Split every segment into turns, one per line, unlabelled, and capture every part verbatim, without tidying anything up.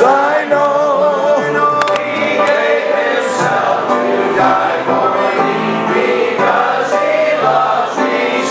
Yes, I know. He gave himself to die for me because he loves me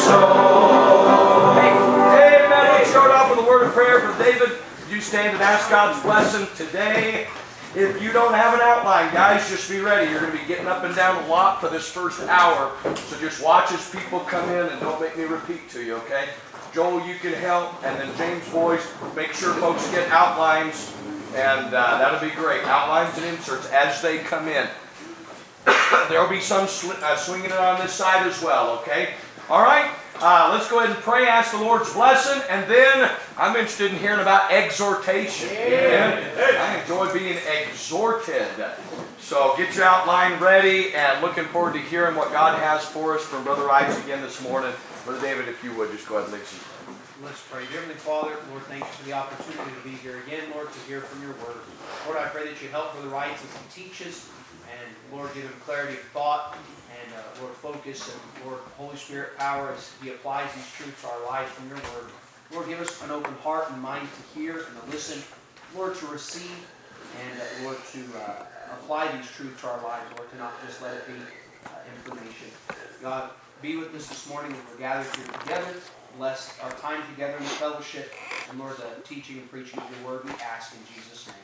so.
Amen. Let's start off with a word of prayer for David. You stand and ask God's blessing today. If you don't have an outline, guys, just be ready. You're going to be getting up and down a lot for this first hour. So just watch as people come in and don't make me repeat to you, okay? Joel, you can help. And then James, boys, make sure folks get outlines. And uh, that'll be great. Outlines and inserts as they come in. There will be some sw uh, swinging it on this side as well, okay? All right? Uh, let's go ahead and pray, ask the Lord's blessing, and then I'm interested in hearing about exhortation. Amen. I enjoy being exhorted. So get your outline ready, and looking forward to hearing what God has for us from Brother Ives again this morning. Brother David, if you would, just go ahead and lead us.
Let's pray. Dear Heavenly Father, Lord, thank you for the opportunity to be here again, Lord, to hear from your word. Lord, I pray that you help Brother Wright as he teaches, and Lord, give him clarity of thought, and uh, Lord, focus, and Lord, Holy Spirit power as he applies these truths to our lives from your word. Lord, give us an open heart and mind to hear and to listen, Lord, to receive, and uh, Lord, to uh, apply these truths to our lives, Lord, to not just let it be uh, information. God, be with us this morning when we're gathered here together. Bless our time together in the fellowship, and Lord, the teaching and preaching of your word, we ask in Jesus' name.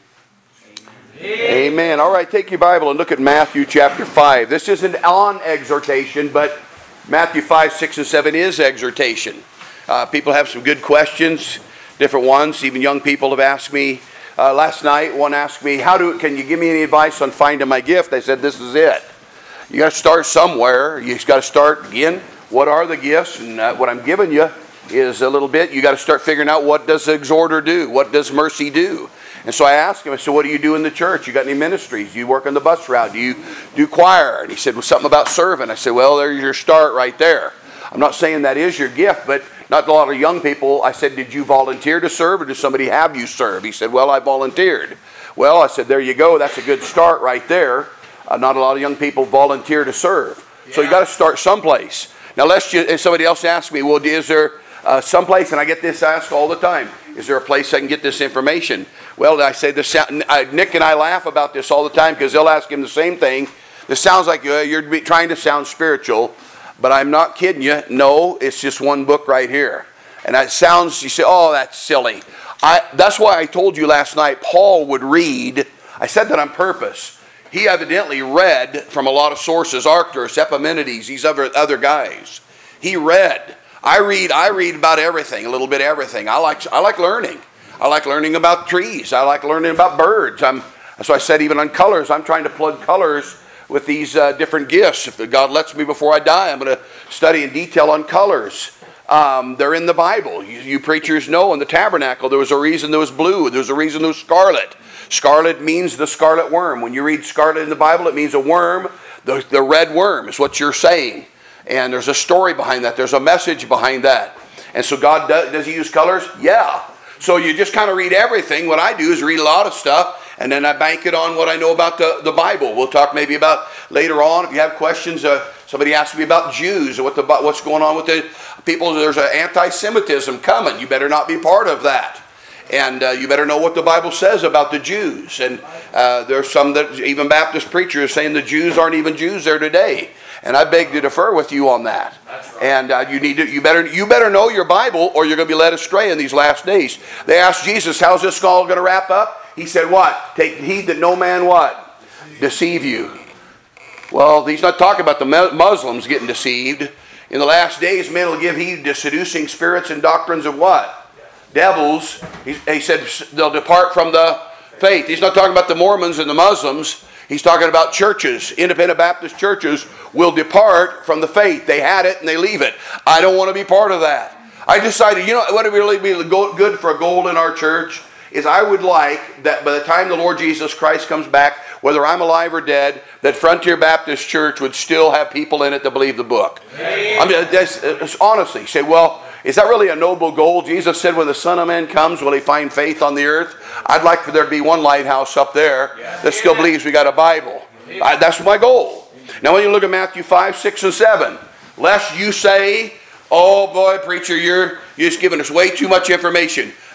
Amen.
Amen. All right, take your Bible and look at Matthew chapter five. This isn't on exhortation, but Matthew five, six, and seven is exhortation. Uh, people have some good questions, different ones. Even young people have asked me. Uh, last night, one asked me, "How do? Can you give me any advice on finding my gift?" I said, "This is it. You got to start somewhere. You got to start again. What are the gifts? And uh, what I'm giving you is a little bit. You got to start figuring out, what does the exhorter do? What does mercy do?" And so I asked him, I said, "What do you do in the church? You got any ministries? Do you work on the bus route? Do you do choir?" And he said, "Well, something about serving." I said, "Well, there's your start right there. I'm not saying that is your gift, but not a lot of young people." I said, "Did you volunteer to serve, or did somebody have you serve?" He said, "Well, I volunteered." Well, I said, "There you go. That's a good start right there." Uh, not a lot of young people volunteer to serve. Yeah. So you got to start someplace. Now, let's just, and somebody else asked me, "Well, is there uh, someplace?" And I get this asked all the time. "Is there a place I can get this information?" Well, I say this. Nick and I laugh about this all the time because they'll ask him the same thing. This sounds like uh, you're trying to sound spiritual, but I'm not kidding you. No, it's just one book right here. And it sounds, you say, "Oh, that's silly." I, that's why I told you last night Paul would read. I said that on purpose. He evidently read from a lot of sources, Arcturus, Epimenides, these other, other guys. He read. I read I read about everything, a little bit of everything. I like I like learning. I like learning about trees. I like learning about birds. I'm, so I said even on colors, I'm trying to plug colors with these uh, different gifts. If God lets me before I die, I'm going to study in detail on colors. Um, they're in the Bible. You, you preachers know in the tabernacle there was a reason there was blue. There was a reason there was scarlet. Scarlet means the scarlet worm. When you read scarlet in the Bible, it means a worm. The, the red worm is what you're saying. And there's a story behind that. There's a message behind that. And so God, does, does he use colors? Yeah. So you just kind of read everything. What I do is read a lot of stuff, and then I bank it on what I know about the, the Bible. We'll talk maybe about later on. If you have questions, uh, somebody asked me about Jews, or what the, what's going on with the people. There's an anti-Semitism coming. You better not be part of that. And uh, you better know what the Bible says about the Jews. And uh, there's some that even Baptist preachers saying the Jews aren't even Jews there today. And I beg to defer with you on that. That's right. And uh, you need to, you better you better know your Bible, or you're going to be led astray in these last days. They asked Jesus, "How's this all going to wrap up?" He said, "What? Take heed that no man what? Deceive you." Well, he's not talking about the Muslims getting deceived. In the last days, men will give heed to seducing spirits and doctrines of what? Devils. He, he said they'll depart from the faith. He's not talking about the Mormons and the Muslims. He's talking about churches. Independent Baptist churches will depart from the faith. They had it and they leave it. I don't want to be part of that. I decided, you know what would really be good for a goal in our church is I would like that by the time the Lord Jesus Christ comes back, whether I'm alive or dead, that Frontier Baptist Church would still have people in it to believe the book. Amen. I mean, that's, that's honestly, you say, well, is that really a noble goal? Jesus said, when the Son of Man comes, will he find faith on the earth? I'd like for there to be one lighthouse up there that still believes we got a Bible. I, that's my goal. Now when you look at Matthew five, six, and seven, lest you say, "Oh boy, preacher, you're, you're just giving us way too much information."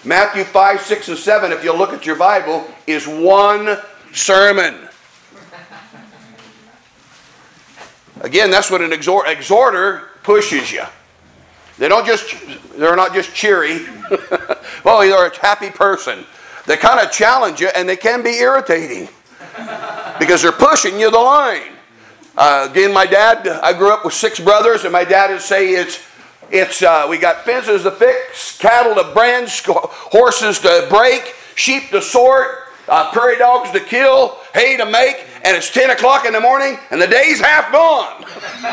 Matthew five, six, and seven, if you'll look at your Bible, is one sermon. Again, that's what an exhort, exhorter pushes you. They don't just, they're not just cheery. Well, they're a happy person. They kind of challenge you, and they can be irritating because they're pushing you the line. Uh, again, my dad, I grew up with six brothers, and my dad would say it's, it's uh, we got fences to fix, cattle to brand, horses to break, sheep to sort, uh, prairie dogs to kill, hay to make, and it's ten o'clock in the morning, and the day's half gone.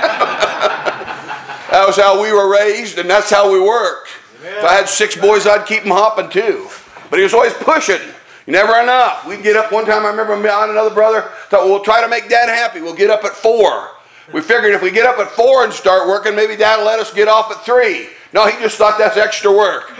That was how we were raised, and that's how we worked. If I had six boys, I'd keep them hopping too. But he was always pushing. Never enough. We'd get up one time, I remember me and another brother, thought, well, we'll try to make Dad happy. We'll get up at four. We figured if we get up at four and start working, maybe Dad will let us get off at three. No, he just thought that's extra work.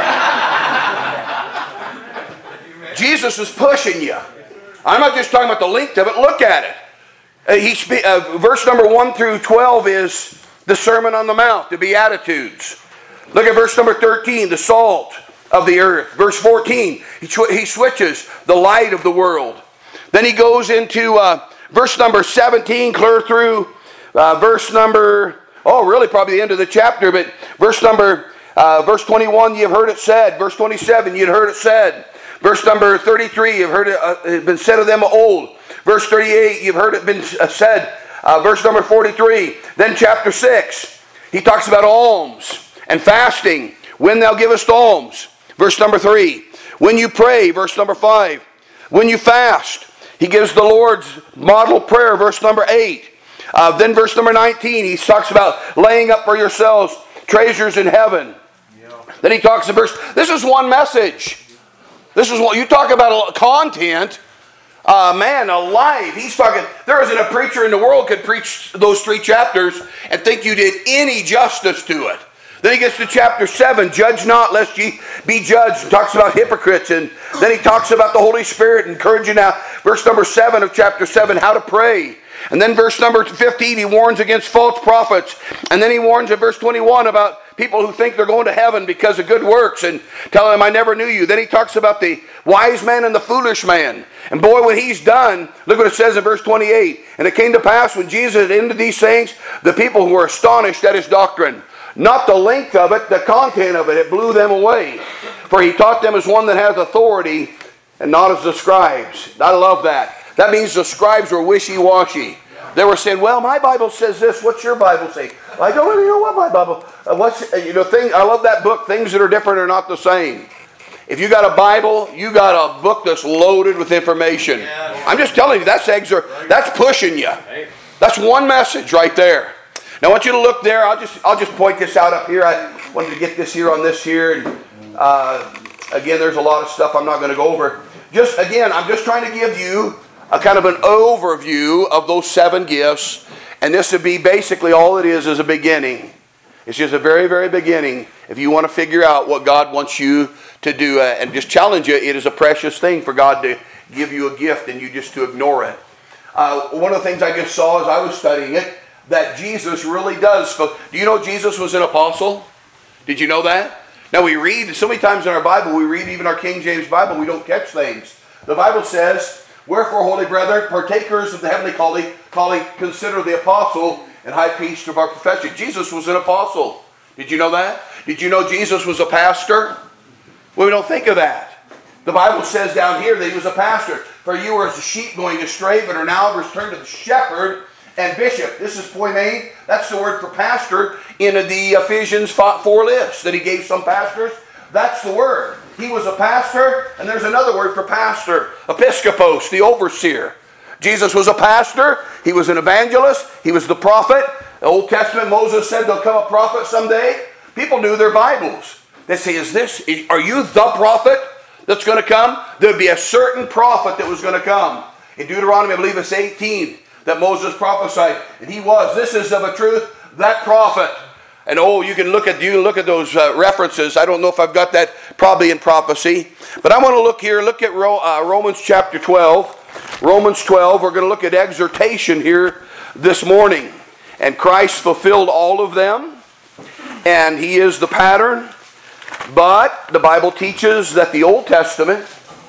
Jesus is pushing you. I'm not just talking about the length of it. Look at it. Uh, he spe- uh, verse number one through twelve is the Sermon on the Mount, the Beatitudes. Look at verse number thirteen, the salt of the earth. Verse fourteen, he, sw- he switches, the light of the world. Then he goes into uh, verse number seventeen, clear through uh, verse number, oh, really probably the end of the chapter, but verse number, uh, verse twenty-one, you've heard it said. Verse twenty-seven, you've heard it said. Verse number thirty-three, you've heard it uh, been said of them of old. Verse thirty-eight, you've heard it been uh, said. Uh, verse number forty-three. Then chapter six, he talks about alms and fasting. When thou givest alms. Verse number three. When you pray. Verse number five. When you fast. He gives the Lord's model prayer. Verse number eight. Uh, then verse number nineteen, he talks about laying up for yourselves treasures in heaven. Yeah. Then he talks in verse, this is one message. This is what you talk about content. Uh, man, alive. He's talking, there isn't a preacher in the world could preach those three chapters and think you did any justice to it. Then he gets to chapter seven, judge not lest ye be judged. He talks about hypocrites, and then he talks about the Holy Spirit, encouraging now. Verse number seven of chapter seven, how to pray. And then verse number fifteen, he warns against false prophets. And then he warns in verse twenty-one about people who think they're going to heaven because of good works and tell them, I never knew you. Then he talks about the wise man and the foolish man. And boy, when he's done, look what it says in verse twenty-eight. And it came to pass when Jesus had ended these sayings, the people were astonished at his doctrine. Not the length of it, the content of it, it blew them away. For he taught them as one that has authority and not as the scribes. I love that. That means the scribes were wishy-washy. They were saying, well, my Bible says this. What's your Bible say? I don't really know what my Bible... Uh, what's uh, you know? Thing, I love that book. Things that are different are not the same. If you got a Bible, you got a book that's loaded with information. Yeah. I'm just telling you, that's extra, that's pushing you. That's one message right there. Now I want you to look there. I'll just I'll just point this out up here. I wanted to get this here on this here. And uh, again, there's a lot of stuff I'm not going to go over. Just again, I'm just trying to give you a kind of an overview of those seven gifts. And this would be basically all it is is a beginning. It's just a very, very beginning. If you want to figure out what God wants you to do, uh, and just challenge you, it is a precious thing for God to give you a gift and you just to ignore it. Uh, one of the things I just saw as I was studying it, that Jesus really does. Do you know Jesus was an apostle? Did you know that? Now we read, so many times in our Bible, we read even our King James Bible, we don't catch things. The Bible says, wherefore, holy brethren, partakers of the heavenly calling, calling, consider the apostle and high priest of our profession. Jesus was an apostle. Did you know that? Did you know Jesus was a pastor? Well, we don't think of that. The Bible says down here that he was a pastor. For you were as a sheep going astray, but are now returned to the shepherd and bishop. This is poimen. That's the word for pastor in the Ephesians four list that he gave some pastors. That's the word. He was a pastor, and there's another word for pastor. Episkopos, the overseer. Jesus was a pastor. He was an evangelist. He was the prophet. The Old Testament, Moses said there'll come a prophet someday. People knew their Bibles. They say, is this, are you the prophet that's going to come? There'd be a certain prophet that was going to come. In Deuteronomy, I believe it's eighteen, that Moses prophesied. And he was. This is of a truth, that prophet. And oh, you can look at you can look at those uh, references. I don't know if I've got that probably in prophecy. But I want to look here. Look at Ro- uh, Romans chapter twelve. Romans twelve. We're going to look at exhortation here this morning. And Christ fulfilled all of them. And he is the pattern. But the Bible teaches that the Old Testament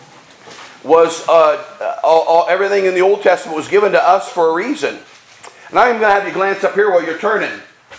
was, uh, all, all, everything in the Old Testament was given to us for a reason. And I'm going to have you glance up here while you're turning.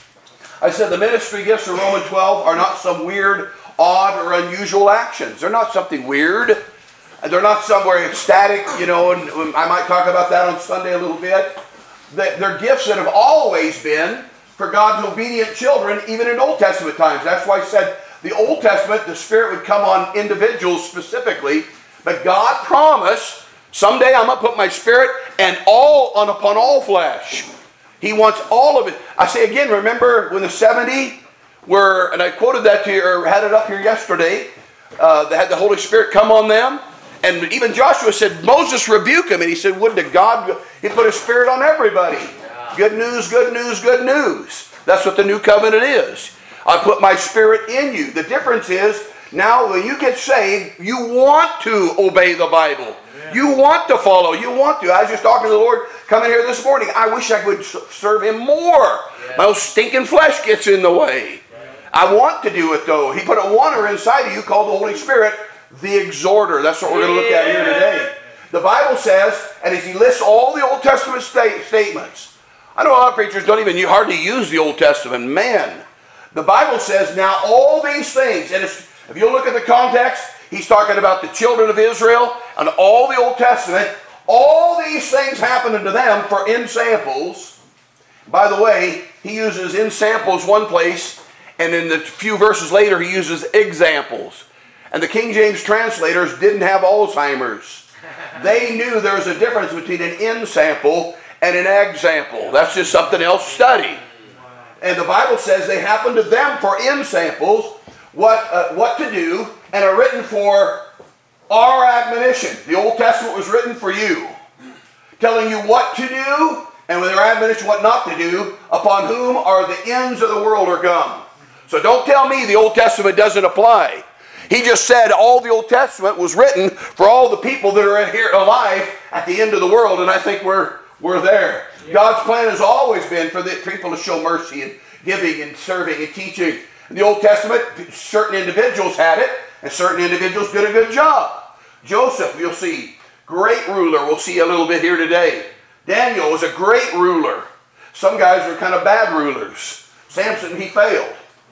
I said the ministry gifts of Romans twelve are not some weird, odd, or unusual actions. They're not something weird. They're not somewhere ecstatic, you know, and I might talk about that on Sunday a little bit. They're gifts that have always been for God's obedient children, even in Old Testament times. That's why I said the Old Testament, the Spirit would come on individuals specifically, but God promised, someday I'm going to put my Spirit and all on upon all flesh. He wants all of it. I say again, remember when the seventy were, and I quoted that to you, or had it up here yesterday, uh, they had the Holy Spirit come on them. And even Joshua said, Moses rebuked him. And he said, would to God, he put his Spirit on everybody. Good news, good news, good news. That's what the new covenant is. I put my Spirit in you. The difference is, now when you get saved, you want to obey the Bible. You want to follow. You want to. I was just talking to the Lord coming here this morning. I wish I could serve Him more. My old stinking flesh gets in the way. I want to do it though. He put a wanderer inside of you called the Holy Spirit, the exhorter. That's what we're going to look at here today. The Bible says, and as he lists all the Old Testament state, statements. I know a lot of preachers don't even you hardly use the Old Testament. Man, the Bible says now all these things, and it's, if you look at the context, he's talking about the children of Israel and all the Old Testament. All these things happened unto them for ensamples. By the way, he uses ensamples one place, and in the few verses later he uses examples. And the King James translators didn't have Alzheimer's. They knew there was a difference between an ensample and an example. That's just something else to study. And the Bible says they happened to them for ensamples, what, uh, what to do, and are written for our admonition. The Old Testament was written for you, telling you what to do, and with their admonition what not to do, upon whom are the ends of the world are come. So don't tell me the Old Testament doesn't apply. He just said all the Old Testament was written for all the people that are here alive at the end of the world, and I think we're, we're there. Yeah. God's plan has always been for the people to show mercy and giving and serving and teaching. In the Old Testament, certain individuals had it, and certain individuals did a good job. Joseph, you'll see, great ruler. We'll see a little bit here today. Daniel was a great ruler. Some guys were kind of bad rulers. Samson, he failed.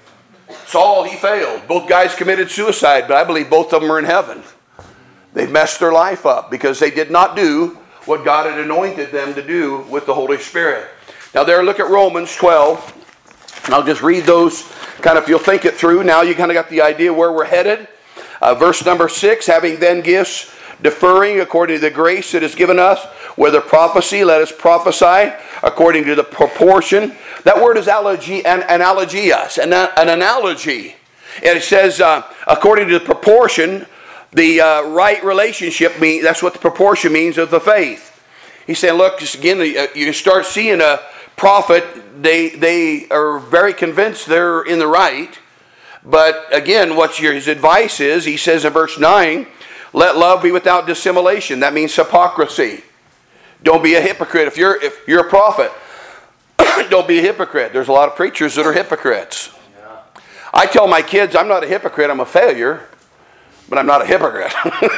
Saul, he failed. Both guys committed suicide, but I believe both of them are in heaven. They messed their life up because they did not do what God had anointed them to do with the Holy Spirit. Now there, look at Romans twelve. And I'll just read those, kind of if you'll think it through. Now you kind of got the idea where we're headed. Uh, verse number six, having then gifts differing according to the grace that is given us, whether prophecy, let us prophesy according to the proportion. That word is analogy, an, analogias, an, an analogy. And it says, uh, according to the proportion, the uh, right relationship, mean, that's what the proportion means of the faith. He's saying, look, just again, you start seeing a prophet, they, they are very convinced they're in the right. But again, what your, his advice is, he says in verse nine, let love be without dissimulation. That means hypocrisy. Don't be a hypocrite. If you're, if you're a prophet, don't be a hypocrite. There's a lot of preachers that are hypocrites. Yeah. I tell my kids, I'm not a hypocrite, I'm a failure, but I'm not a hypocrite.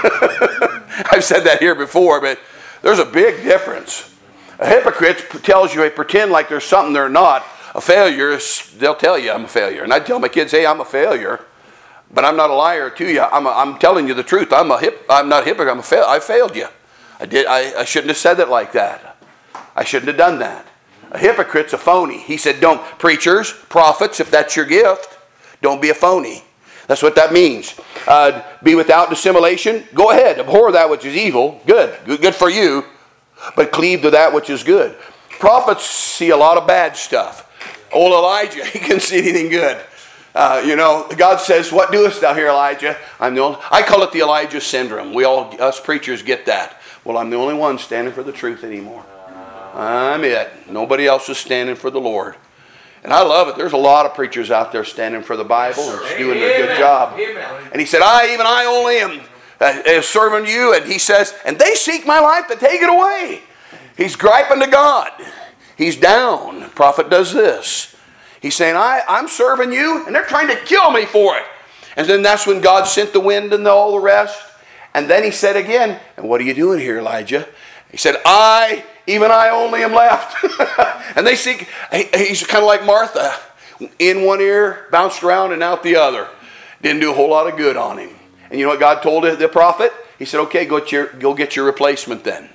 I've said that here before, but there's a big difference. A hypocrite tells you they pretend like there's something they're not. A failure is, they'll tell you I'm a failure. And I tell my kids, hey, I'm a failure, but I'm not a liar to you. I'm, a, I'm telling you the truth. I'm a hip, I'm not a hypocrite. I'm a fail, I failed you. I did. I, I shouldn't have said it like that. I shouldn't have done that. A hypocrite's a phony. He said, don't, preachers, prophets, if that's your gift, don't be a phony. That's what that means. Uh, be without dissimulation. Go ahead. Abhor that which is evil. Good. Good, good for you. But cleave to that which is good. Prophets see a lot of bad stuff. Old Elijah, he couldn't see anything good. Uh, you know, God says, what doest thou here, Elijah? I'm the only, I call it the Elijah syndrome. We all, us preachers, get that. Well, I'm the only one standing for the truth anymore. I'm it. Nobody else is standing for the Lord. And I love it. There's a lot of preachers out there standing for the Bible and doing a good job. Amen. And he said, I, even I only am uh, serving you. And he says, and they seek my life to take it away. He's griping to God. He's down. The prophet does this. He's saying, I, I'm serving you, and they're trying to kill me for it. And then that's when God sent the wind and all the rest. And then he said again, and what are you doing here, Elijah? He said, I, even I only am left. And they see, he's kind of like Martha. In one ear, bounced around and out the other. Didn't do a whole lot of good on him. And you know what God told the prophet? He said, okay, go get your, go get your replacement then.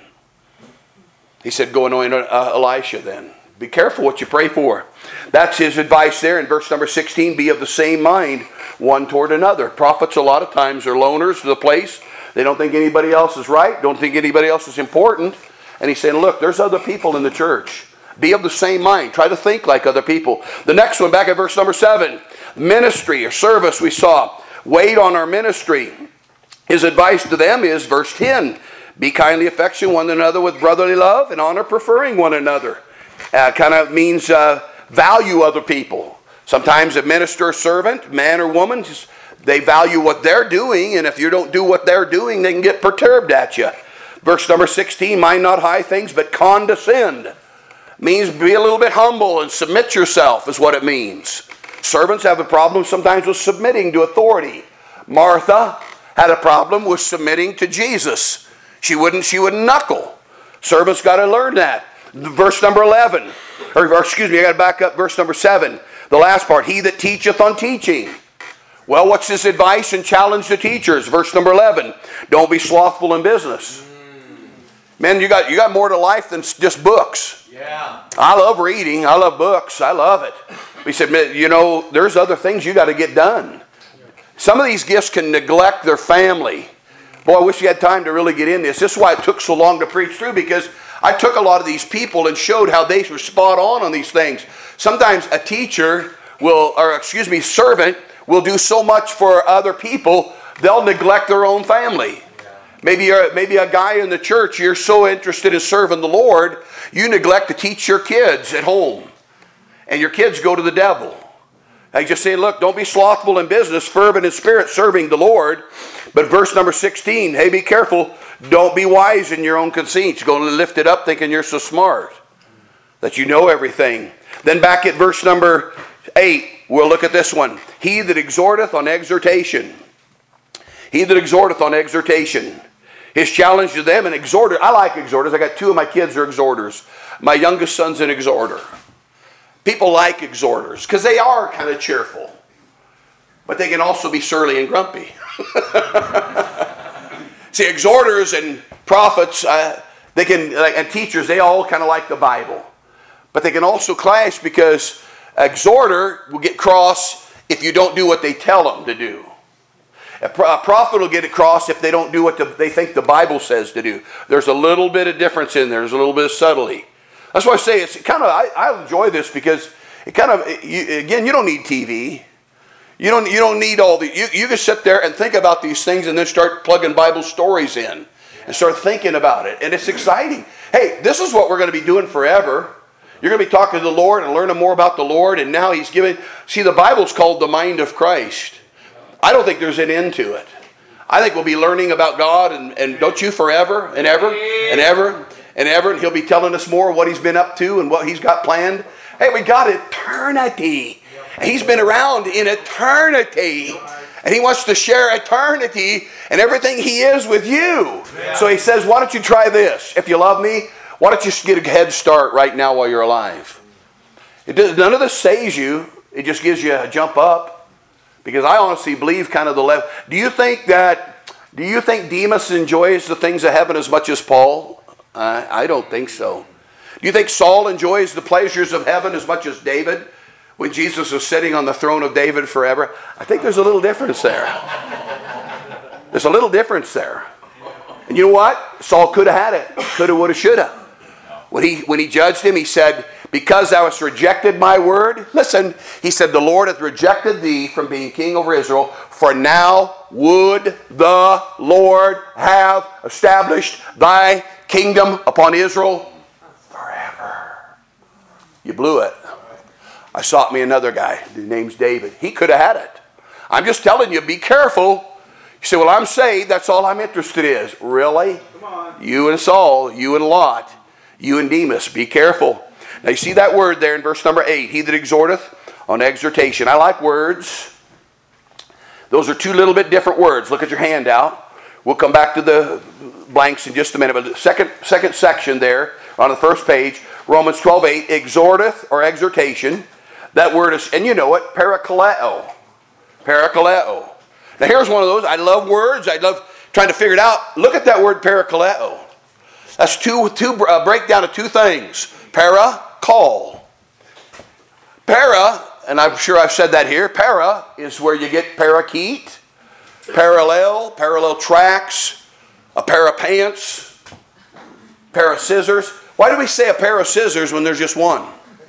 He said, go anoint uh, Elisha then. Be careful what you pray for. That's his advice there in verse number sixteen. Be of the same mind one toward another. Prophets a lot of times are loners to the place. They don't think anybody else is right. Don't think anybody else is important. And he's saying, look, there's other people in the church. Be of the same mind. Try to think like other people. The next one, back at verse number seven. Ministry or service we saw. Wait on our ministry. His advice to them is verse ten. Be kindly affection one another with brotherly love and honor preferring one another. Uh, kind of means uh, value other people. Sometimes a minister or servant, man or woman, just, they value what they're doing, and if you don't do what they're doing, they can get perturbed at you. Verse number sixteen, mind not high things, but condescend. Means be a little bit humble and submit yourself is what it means. Servants have a problem sometimes with submitting to authority. Martha had a problem with submitting to Jesus. She wouldn't, she would knuckle. Servants got to learn that. Verse number eleven, or, or excuse me, I got to back up verse number seven. The last part, he that teacheth on teaching. Well, what's his advice and challenge to teachers? Verse number eleven, don't be slothful in business. Man, you got, you got more to life than just books.
Yeah.
I love reading. I love books. I love it. We said, you know, there's other things you got to get done. Some of these gifts can neglect their family. Boy, I wish you had time to really get in this. This is why it took so long to preach through, because I took a lot of these people and showed how they were spot on on these things. Sometimes a teacher will, or excuse me, servant will do so much for other people, they'll neglect their own family. Maybe you're, maybe a guy in the church, you're so interested in serving the Lord, you neglect to teach your kids at home. And your kids go to the devil. I just say, look, don't be slothful in business, fervent in spirit, serving the Lord. But verse number sixteen, hey, be careful. Don't be wise in your own conceits. You're going to lift it up thinking you're so smart, that you know everything. Then back at verse number eight, we'll look at this one. He that exhorteth on exhortation. He that exhorteth on exhortation. His challenge to them, an exhorter. I like exhorters. I got two of my kids are exhorters. My youngest son's an exhorter. People like exhorters because they are kind of cheerful. But they can also be surly and grumpy. See, exhorters and prophets, uh, they can, like, and teachers, they all kind of like the Bible. But they can also clash because exhorter will get cross if you don't do what they tell them to do. A prophet will get across if they don't do what the, they think the Bible says to do. There's a little bit of difference in there. There's a little bit of subtlety. That's why I say it's kind of, I, I enjoy this because it kind of, you, again, you don't need T V. You don't, you don't need all the, you, you can sit there and think about these things and then start plugging Bible stories in and start thinking about it. And it's exciting. Hey, this is what we're going to be doing forever. You're going to be talking to the Lord and learning more about the Lord. And now He's giving, see, the Bible's called the mind of Christ. I don't think there's an end to it. I think we'll be learning about God, and, and don't you, forever and ever and ever and ever. And He'll be telling us more of what He's been up to and what He's got planned. Hey, we got eternity. And He's been around in eternity. And He wants to share eternity and everything He is with you. So He says, why don't you try this? If you love me, why don't you get a head start right now while you're alive? It does, none of this saves you. It just gives you a jump up. Because I honestly believe kind of the level. Do you think that, do you think Demas enjoys the things of heaven as much as Paul? Uh, I don't think so. Do you think Saul enjoys the pleasures of heaven as much as David? When Jesus was sitting on the throne of David forever? I think there's a little difference there. There's a little difference there. And you know what? Saul could have had it. Coulda, woulda, shoulda. When he, when he judged him, he said, because thou hast rejected my word. Listen, he said, the Lord hath rejected thee from being king over Israel. For now would the Lord have established thy kingdom upon Israel forever. You blew it. I sought me another guy. His name's David. He could have had it. I'm just telling you, be careful. You say, well, I'm saved. That's all I'm interested in. Really?
Come on.
You and Saul, you and Lot, you and Demas, be careful. Now you see that word there in verse number eight. He that exhorteth on exhortation. I like words. Those are two little bit different words. Look at your handout. We'll come back to the blanks in just a minute. But the second, second section there on the first page, Romans twelve eight, exhorteth or exhortation. That word is, and you know it, parakaleo. Parakaleo. Now here's one of those. I love words. I love trying to figure it out. Look at that word parakaleo. That's two, two uh, breakdown of two things. Para, call. Para, and I'm sure I've said that here, para is where you get parakeet, parallel, parallel tracks, a pair of pants, pair of scissors. Why do we say a pair of scissors when there's just one?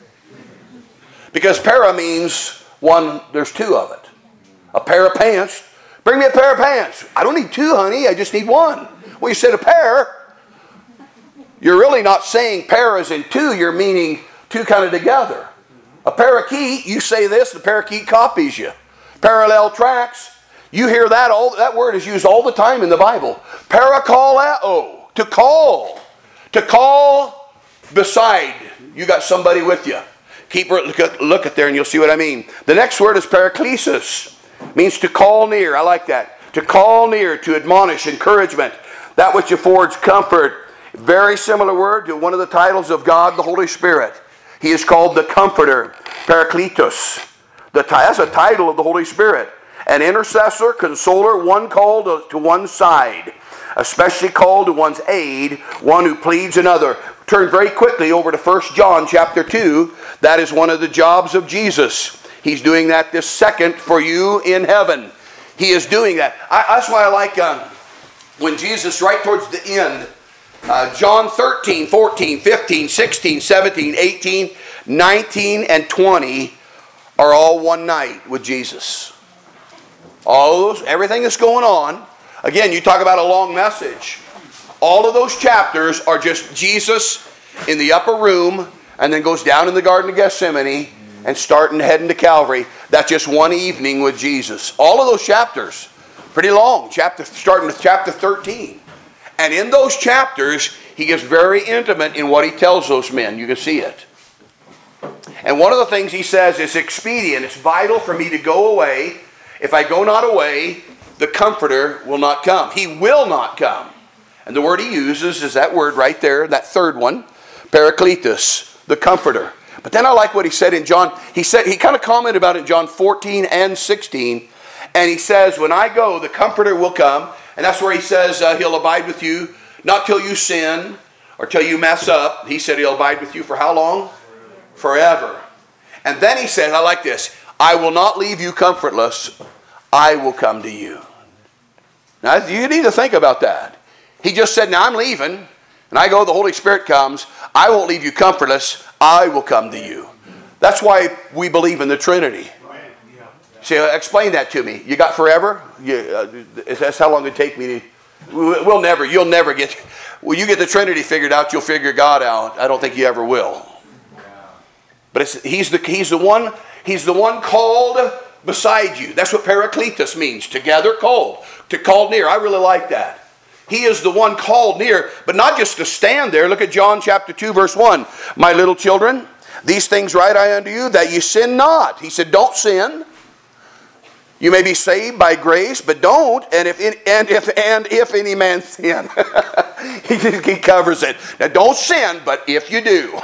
Because para means one, there's two of it. A pair of pants. Bring me a pair of pants. I don't need two, honey. I just need one. Well, you said a pair. You're really not saying pair as in two. You're meaning two kind of together. A parakeet, you say this, the parakeet copies you. Parallel tracks. You hear that, all that word is used all the time in the Bible. Parakaleo, to call. To call beside. You got somebody with you. Keep look at, look at there and you'll see what I mean. The next word is paraklesis. Means to call near. I like that. To call near, to admonish, encouragement. That which affords comfort. Very similar word to one of the titles of God, the Holy Spirit. He is called the Comforter, Parakletos. The, that's a title of the Holy Spirit. An intercessor, consoler, one called to, to one side. Especially called to one's aid, one who pleads another. Turn very quickly over to First John chapter two. That is one of the jobs of Jesus. He's doing that this second for you in heaven. He is doing that. I, that's why I like uh, when Jesus, right towards the end, uh, John thirteen, fourteen, fifteen, sixteen, seventeen, eighteen, nineteen, and twenty are all one night with Jesus. All those, everything that's going on. Again, you talk about a long message. All of those chapters are just Jesus in the upper room and then goes down in the Garden of Gethsemane and starting heading to Calvary. That's just one evening with Jesus. All of those chapters, pretty long, chapter starting with chapter thirteen. And in those chapters, he gets very intimate in what he tells those men. You can see it. And one of the things he says is expedient. It's vital for me to go away. If I go not away, the Comforter will not come. He will not come. And the word he uses is that word right there, that third one, Parakletos, the Comforter. But then I like what he said in John. He said he kind of commented about it in John fourteen and sixteen. And he says, when I go, the Comforter will come. And that's where he says uh, he'll abide with you, not till you sin or till you mess up. He said he'll abide with you for how long? Forever. And then he said, I like this, I will not leave you comfortless. I will come to you. Now, you need to think about that. He just said, now I'm leaving, and I go, the Holy Spirit comes. I won't leave you comfortless. I will come to you. That's why we believe in the Trinity. See, explain that to me. You got forever? You, uh, that's how long it take me to... We'll never, you'll never get... When you get the Trinity figured out, you'll figure God out. I don't think you ever will. But it's, he's the he's the one he's the one called beside you. That's what Parakletos means. Together, called. To call near. I really like that. He is the one called near, but not just to stand there. Look at John chapter two, verse one. My little children, these things write I unto you, that you sin not. He said, don't sin. You may be saved by grace, but don't. And if and if and if any man sin, he, he covers it. Now don't sin, but if you do,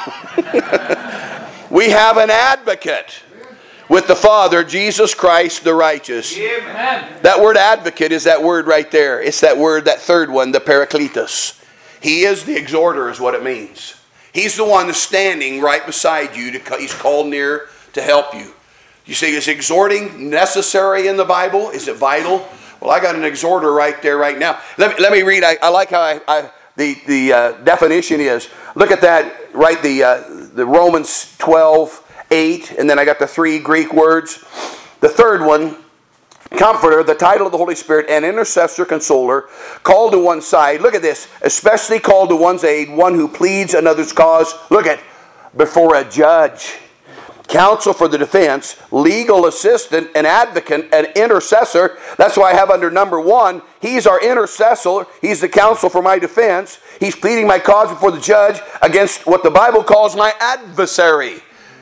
we have an advocate with the Father, Jesus Christ the righteous. Amen. That word advocate is that word right there. It's that word, that third one, the Parakletos. He is the exhorter, is what it means. He's the one that's standing right beside you. To, he's called near to help you. You say, is exhorting necessary in the Bible? Is it vital? Well, I got an exhorter right there right now. Let me, let me read. I, I like how I, I, the, the uh, definition is. Look at that, right? The, uh, the Romans twelve eight, and then I got the three Greek words. The third one, Comforter, the title of the Holy Spirit, an intercessor, consoler, called to one side. Look at this. Especially called to one's aid, one who pleads another's cause. Look at, before a judge. Counsel for the defense, legal assistant, an advocate, an intercessor. That's why I have under number one, he's our intercessor. He's the counsel for my defense. He's pleading my cause before the judge against what the Bible calls my adversary.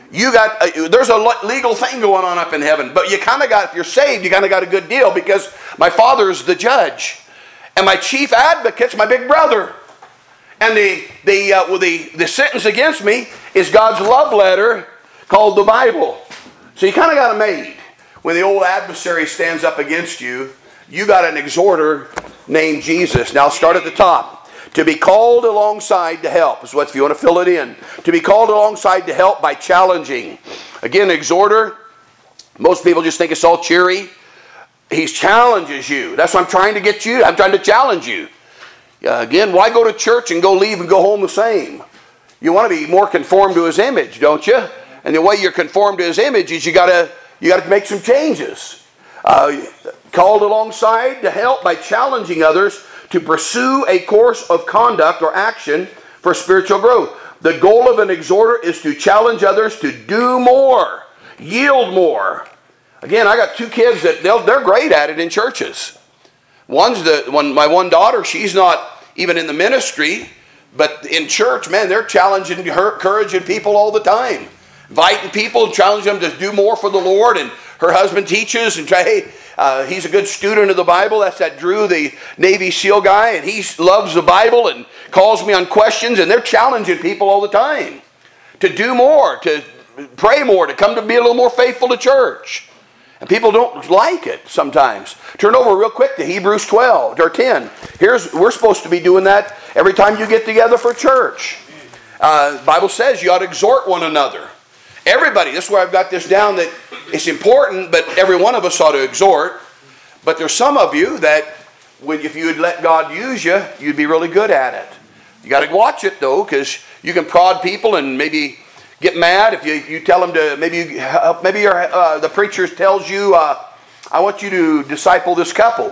You got a, there's a legal thing going on up in heaven, but you kind of got, if you're saved, you kind of got a good deal because my Father is the judge, and my chief advocate's my big brother, and the the uh, well, the the sentence against me is God's love letter called the Bible. So you kind of got it made. When the old adversary stands up against you, you got an exhorter named Jesus. Now start at the top. To be called alongside to help is what, if you want to fill it in. To be called alongside to help by challenging. Again, exhorter, most people just think it's all cheery. He challenges you. That's what I'm trying to get you. I'm trying to challenge you. Uh, again, why go to church and go leave and go home the same? You want to be more conformed to His image, don't you? And the way you're conformed to His image is you got to you got to make some changes. Uh, called alongside to help by challenging others to pursue a course of conduct or action for spiritual growth. The goal of an exhorter is to challenge others to do more, yield more. Again, I got two kids that they're great at it in churches. One's the one, my one daughter, she's not even in the ministry, but in church, man, they're challenging, encouraging people all the time. Inviting people, challenging them to do more for the Lord. And her husband teaches and try, hey, Uh, he's a good student of the Bible. That's that Drew, the Navy SEAL guy, and he loves the Bible and calls me on questions, and they're challenging people all the time to do more, to pray more, to come to be a little more faithful to church. And people don't like it sometimes. Turn over real quick to Hebrews twelve or ten. Here's we're supposed to be doing that every time you get together for church. Uh, the Bible says you ought to exhort one another. Everybody, that's where I've got this down, that it's important, but every one of us ought to exhort. But there's some of you that, when, if you would let God use you, you'd be really good at it. You got to watch it, though, because you can prod people and maybe get mad if you, you tell them to, maybe you, maybe your, uh, the preacher tells you, uh, I want you to disciple this couple.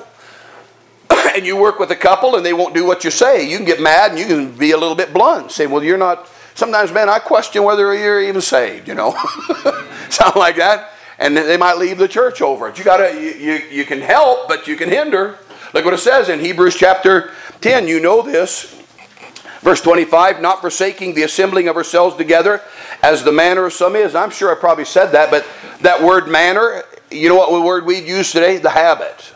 And you work with a couple and they won't do what you say. You can get mad and you can be a little bit blunt. Say, well, you're not... Sometimes, man, I question whether you're even saved, you know. Something like that. And they might leave the church over it. You gotta, you, you, you can help, but you can hinder. Look what it says in Hebrews chapter ten. You know this. Verse twenty-five, not forsaking the assembling of ourselves together, as the manner of some is. I'm sure I probably said that, but that word manner, you know what word we'd use today? The habit.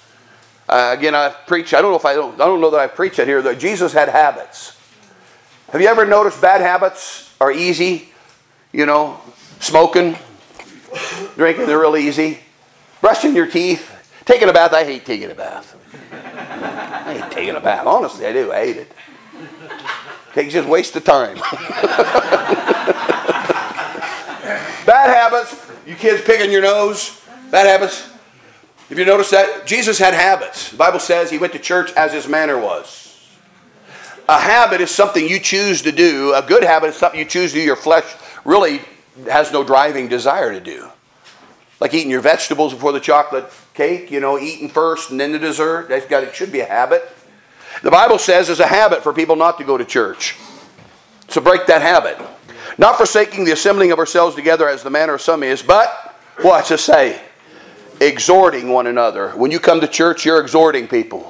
Uh, again, I've preached, I don't know if I don't, I don't know that I've preached it here, that Jesus had habits. Have you ever noticed bad habits are easy? You know, smoking, drinking, they're real easy. Brushing your teeth, taking a bath. I hate taking a bath. I hate taking a bath. Honestly, I do. I hate it. It's just a waste of time. Bad habits. You kids picking your nose. Bad habits. If you notice that, Jesus had habits. The Bible says He went to church as His manner was. A habit is something you choose to do. A good habit is something you choose to do. Your flesh really has no driving desire to do. Like eating your vegetables before the chocolate cake, you know, eating first and then the dessert. That's got, it should be a habit. The Bible says it's a habit for people not to go to church. So break that habit. Not forsaking the assembling of ourselves together as the manner of some is, but, what's it say? Exhorting one another. When you come to church, you're exhorting people.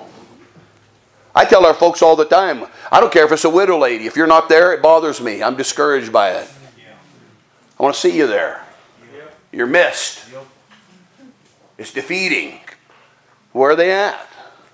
I tell our folks all the time, I don't care if it's a widow lady. If you're not there, it bothers me. I'm discouraged by it. I want to see you there. You're missed. It's defeating. Where are they at?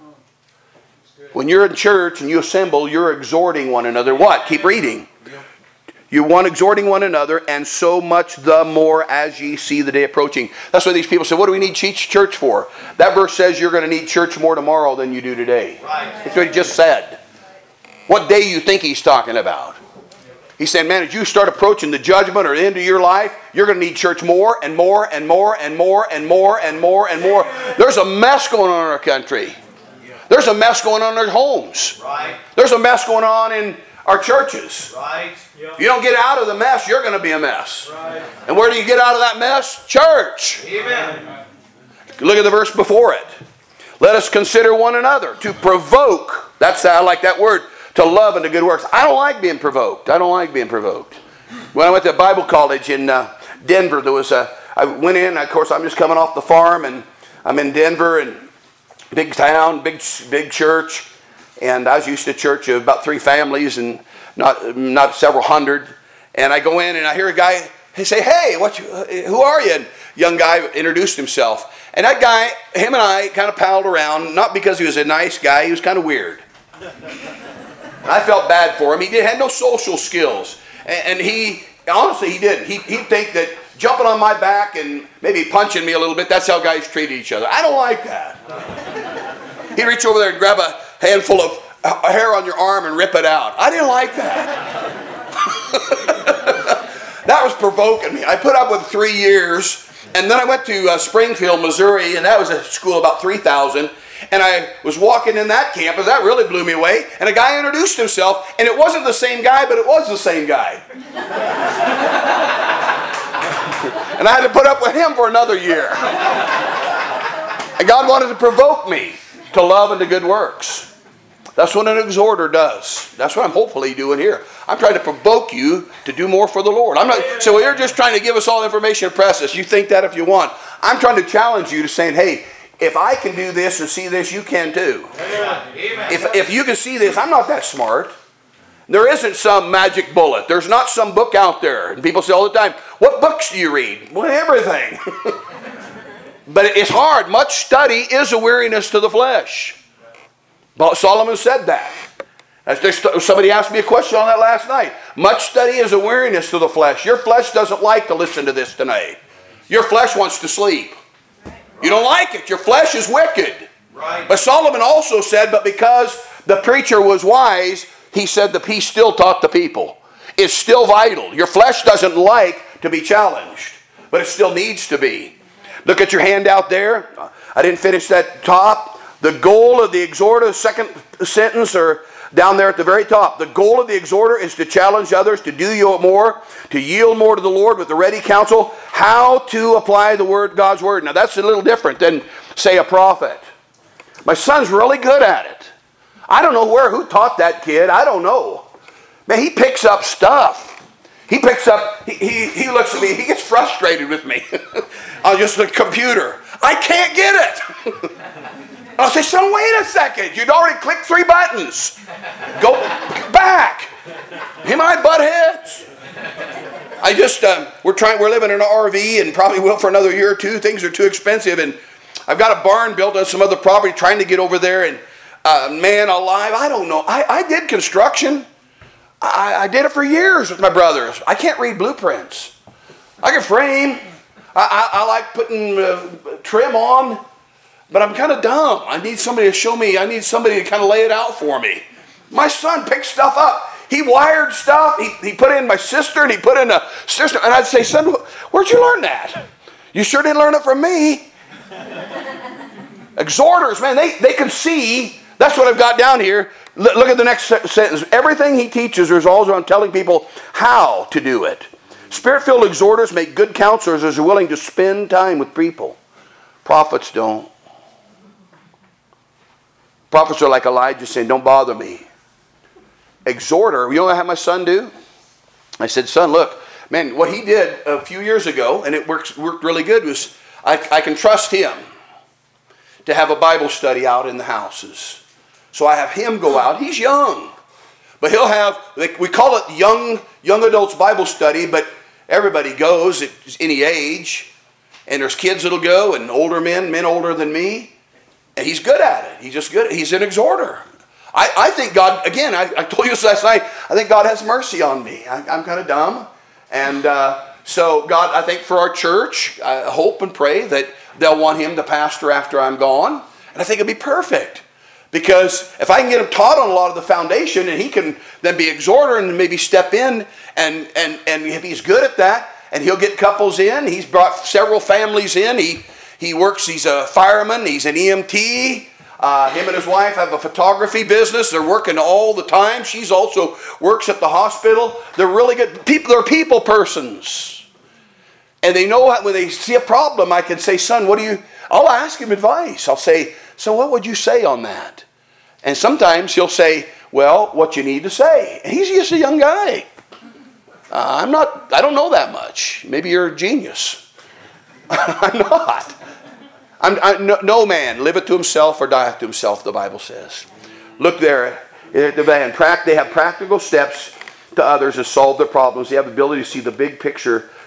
When you're in church and you assemble, you're exhorting one another. What? Keep reading. You want exhorting one another, and so much the more as ye see the day approaching. That's why these people say, what do we need church for? That verse says you're going to need church more tomorrow than you do today. Right. That's what he just said. What day you think he's talking about? He's saying, man, as you start approaching the judgment or the end of your life, you're going to need church more and more and more and more and more and more and more. There's a mess going on in our country. There's a mess going on in our homes. Right. There's a mess going on in our churches. Right. If you don't get out of the mess, you're going to be a mess. Right. And where do you get out of that mess? Church. Amen. Look at the verse before it. Let us consider one another to provoke. That's I like that word. To love and to good works. I don't like being provoked. I don't like being provoked. When I went to Bible college in uh, Denver, there was a. I went in. Of course, I'm just coming off the farm, and I'm in Denver, and big town, big big church. And I was used to a church of about three families and not not several hundred. And I go in and I hear a guy he say, hey, what you, who are you? And young guy introduced himself. And that guy, him and I kind of palled around, not because he was a nice guy, he was kind of weird. I felt bad for him. He did, had no social skills. And, and he, honestly, he didn't. He, he'd think that jumping on my back and maybe punching me a little bit, that's how guys treated each other. I don't like that. He'd reach over there and grab a handful of hair on your arm and rip it out. I didn't like that. That was provoking me. I put up with three years, and then I went to uh, Springfield, Missouri, and that was a school of about three thousand. And I was walking in that campus. That really blew me away. And a guy introduced himself, and it wasn't the same guy, but it was the same guy. And I had to put up with him for another year. And God wanted to provoke me to love and to good works. That's what an exhorter does. That's what I'm hopefully doing here. I'm trying to provoke you to do more for the Lord. I'm not. So you're just trying to give us all information and press us. You think that if you want. I'm trying to challenge you to saying, hey, if I can do this and see this, you can too.
Amen.
If, if you can see this, I'm not that smart. There isn't some magic bullet. There's not some book out there. And people say all the time, what books do you read? Well, everything. But it's hard. Much study is a weariness to the flesh. But Solomon said that. As somebody asked me a question on that last night. Much study is a weariness to the flesh. Your flesh doesn't like to listen to this tonight. Your flesh wants to sleep. You don't like it. Your flesh is wicked.
Right.
But Solomon also said, but because the preacher was wise, he said that he still taught the people. It's still vital. Your flesh doesn't like to be challenged, but it still needs to be. Look at your handout there. I didn't finish that top. The goal of the exhorter, second sentence, or down there at the very top. The goal of the exhorter is to challenge others to do you more, to yield more to the Lord with the ready counsel, how to apply the word, God's word. Now that's a little different than, say, a prophet. My son's really good at it. I don't know where, who taught that kid. I don't know. Man, he picks up stuff. He picks up, he, he, he looks at me, he gets frustrated with me on just the computer. I can't get it. I'll say, son, wait a second. You'd already clicked three buttons. Go back. Him and I butt heads. I just, um, we're trying, we're living in an R V and probably will for another year or two. Things are too expensive. And I've got a barn built on some other property trying to get over there. And uh, man alive, I don't know. I, I did construction. I, I did it for years with my brothers. I can't read blueprints. I can frame. I, I, I like putting uh, trim on. But I'm kind of dumb. I need somebody to show me. I need somebody to kind of lay it out for me. My son picked stuff up. He wired stuff. He, he put in my sister and he put in a sister. And I'd say, son, where'd you learn that? You sure didn't learn it from me. Exhorters, man, they, they can see. That's what I've got down here. L- look at the next sentence. Everything he teaches is always on telling people how to do it. Spirit-filled exhorters make good counselors as they're willing to spend time with people. Prophets don't. Prophets are like Elijah saying, don't bother me. Exhorter, you know what I had my son do? I said, son, look, man, what he did a few years ago, and it works, worked really good, was I, I can trust him to have a Bible study out in the houses. So I have him go out. He's young. But he'll have, we call it young, young adults Bible study, but everybody goes at any age. And there's kids that'll go and older men, men older than me. And he's good at it. He's just good. He's an exhorter. I, I think God, again, I, I told you this last night, I think God has mercy on me. I, I'm kind of dumb. And uh, so God, I think for our church, I hope and pray that they'll want him to pastor after I'm gone. And I think it'd be perfect. Because if I can get him taught on a lot of the foundation and he can then be exhorter and maybe step in and, and, and if he's good at that and he'll get couples in. He's brought several families in. He He works, he's a fireman, he's an E M T. Uh, him and his wife have a photography business. They're working all the time. She's also works at the hospital. They're really good people. They're people persons. And they know when they see a problem, I can say, son, what do you, I'll ask him advice. I'll say, so what would you say on that? And sometimes he'll say, well, what you need to say. And he's just a young guy. Uh, I'm not, I don't know that much. Maybe you're a genius. I'm not. I'm, I, no, no man liveth to himself or dieth to himself, the Bible says. Look there. They have practical steps to others to solve their problems. They have the ability to see the big picture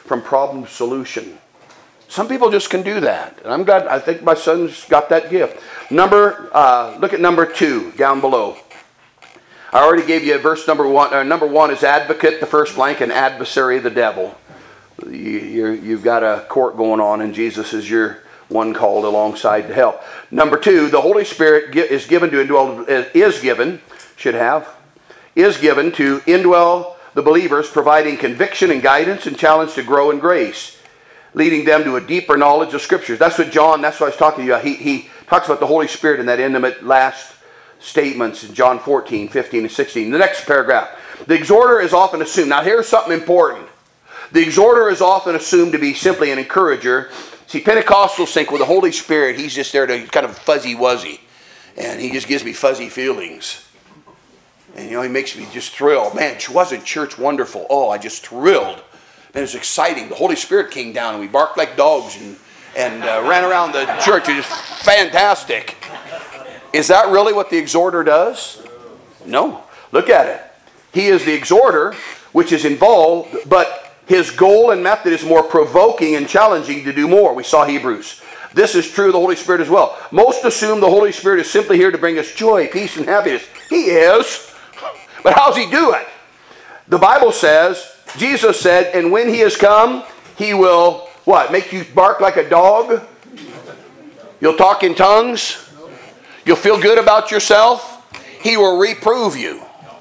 from problem to solution. Some people just can do that. And I'm glad, I think my son's got that gift. Number, uh, look at number two down below. I already gave you verse number one. Uh, number one is advocate, the first blank, and adversary, the devil. You, you're, you've got a court going on, and Jesus is your one called alongside to help. Number two, the Holy Spirit is given to indwell, is given, should have, is given to indwell the believers, providing conviction and guidance and challenge to grow in grace, leading them to a deeper knowledge of Scriptures. That's what John, that's what I was talking to you about. He, he talks about the Holy Spirit in that intimate last statements in John fourteen, fifteen, and sixteen. The next paragraph. The exhorter is often assumed. Now here's something important. The exhorter is often assumed to be simply an encourager. See, Pentecostals think with the Holy Spirit, he's just there to kind of fuzzy-wuzzy. And he just gives me fuzzy feelings. And, you know, he makes me just thrilled. Man, wasn't church wonderful? Oh, I just thrilled. Man, it was exciting. The Holy Spirit came down and we barked like dogs and, and uh, ran around the church. It was fantastic. Is that really what the exhorter does? No. Look at it. He is the exhorter, which is involved, but his goal and method is more provoking and challenging to do more. We saw Hebrews. This is true of the Holy Spirit as well. Most assume the Holy Spirit is simply here to bring us joy, peace, and happiness. He is. But how's he do it? The Bible says, Jesus said, and when he has come, he will, what, make you bark like a dog? You'll talk in tongues? You'll feel good about yourself? He will reprove you.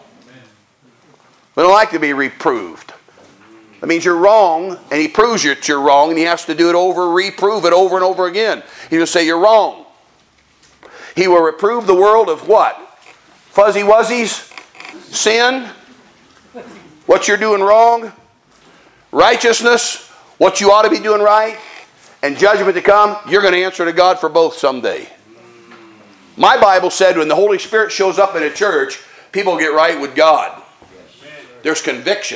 We don't like to be reproved. That means you're wrong, and he proves that you're wrong, and he has to do it over, reprove it over and over again. He will say you're wrong. He will reprove the world of what? Fuzzy wuzzies? Sin? What you're doing wrong? Righteousness? What you ought to be doing right? And judgment to come? You're going to answer to God for both someday. My Bible said when the Holy Spirit shows up in a church, people get right with God. There's conviction.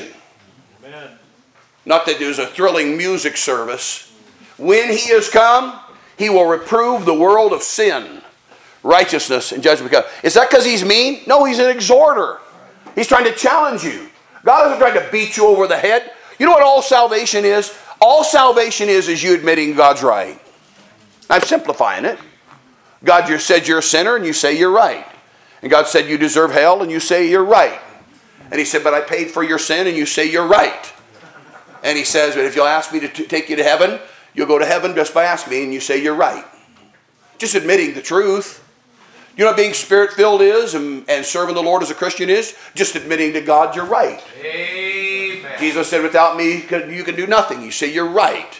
Not that there's a thrilling music service. When he has come, he will reprove the world of sin, righteousness, and judgment. Is that because he's mean? No, he's an exhorter. He's trying to challenge you. God isn't trying to beat you over the head. You know what all salvation is? All salvation is is you admitting God's right. I'm simplifying it. God you said you're a sinner and you say you're right. And God said you deserve hell and you say you're right. And he said, but I paid for your sin and you say you're right. And he says, but if you'll ask me to t- take you to heaven, you'll go to heaven just by asking me and you say you're right. Just admitting the truth. You know what being Spirit-filled is and, and serving the Lord as a Christian is? Just admitting to God you're right.
Amen.
Jesus said, without me you can do nothing. You say you're right.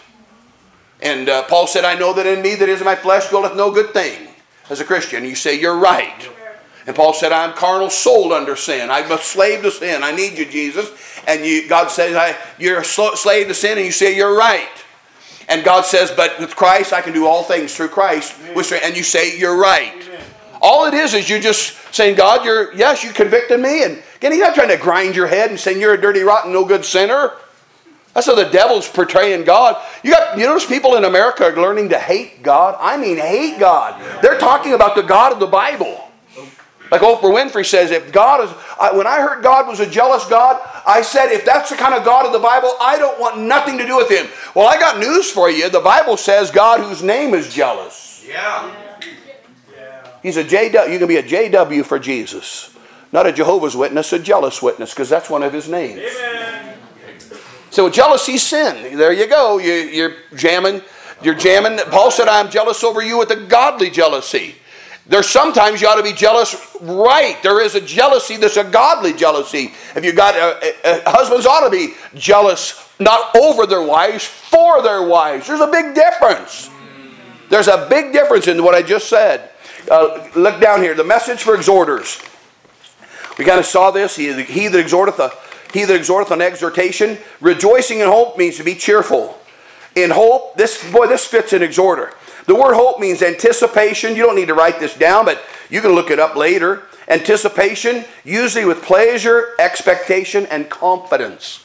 And uh, Paul said, I know that in me that is in my flesh dwelleth no good thing. As a Christian, you say you're right. And Paul said, I'm carnal, sold under sin. I'm a slave to sin. I need you, Jesus. And you, God says, I, you're a slave to sin, and you say you're right. And God says, but with Christ, I can do all things through Christ. Which, and you say you're right. Amen. All it is is you're just saying, God, you're yes, you convicted me. And again, he's not trying to grind your head and saying you're a dirty, rotten, no good sinner. That's how the devil's portraying God. You got, you notice people in America are learning to hate God. I mean, hate God. They're talking about the God of the Bible. Like Oprah Winfrey says, if God is, I, when I heard God was a jealous God, I said, if that's the kind of God of the Bible, I don't want nothing to do with him. Well, I got news for you. The Bible says God whose name is jealous.
Yeah.
He's a J W. You can be a J W for Jesus. Not a Jehovah's Witness, a jealous witness, because that's one of his names. Amen. So jealousy's sin. There you go. You, you're jamming. You're jamming. Paul said, I'm jealous over you with a godly jealousy. There's sometimes you ought to be jealous, right? There is a jealousy that's a godly jealousy. If you got a, a, a, husbands ought to be jealous, not over their wives, for their wives. There's a big difference. There's a big difference in what I just said. Uh, look down here. The message for exhorters. We kind of saw this. He, he that exhorteth, a, he that exhorteth an exhortation. Rejoicing in hope means to be cheerful. In hope, this boy, this fits an exhorter. The word hope means anticipation. You don't need to write this down, but you can look it up later. Anticipation, usually with pleasure, expectation, and confidence.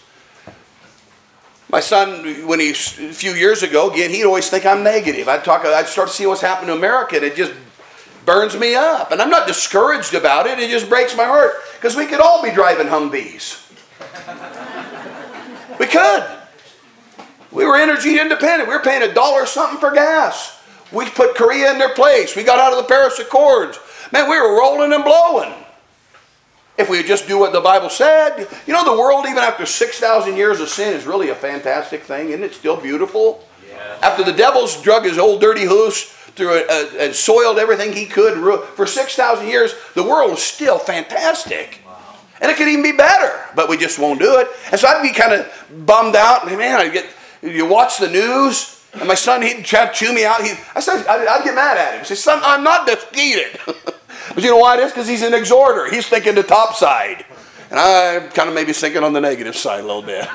My son, when he, a few years ago, again, he'd always think I'm negative. I'd talk, I'd start to see what's happening to America, and it just burns me up. And I'm not discouraged about it. It just breaks my heart, because we could all be driving Humvees. We could. We were energy independent. We were paying a dollar something for gas. We put Korea in their place. We got out of the Paris Accords. Man, we were rolling and blowing. If we would just do what the Bible said. You know, the world, even after six thousand years of sin, is really a fantastic thing. Isn't it still beautiful? Yeah. After the devil's drug his old dirty hoose through it uh, and soiled everything he could, for six thousand years, the world is still fantastic. Wow. And it could even be better, but we just won't do it. And so I'd be kind of bummed out. Man, I'd get, you watch the news, and my son, he'd try to chew me out. He, I said, I'd, I'd get mad at him. I said, son, I'm not defeated. But you know why it is? Because he's an exhorter. He's thinking the top side. And I'm kind of maybe thinking on the negative side a little bit.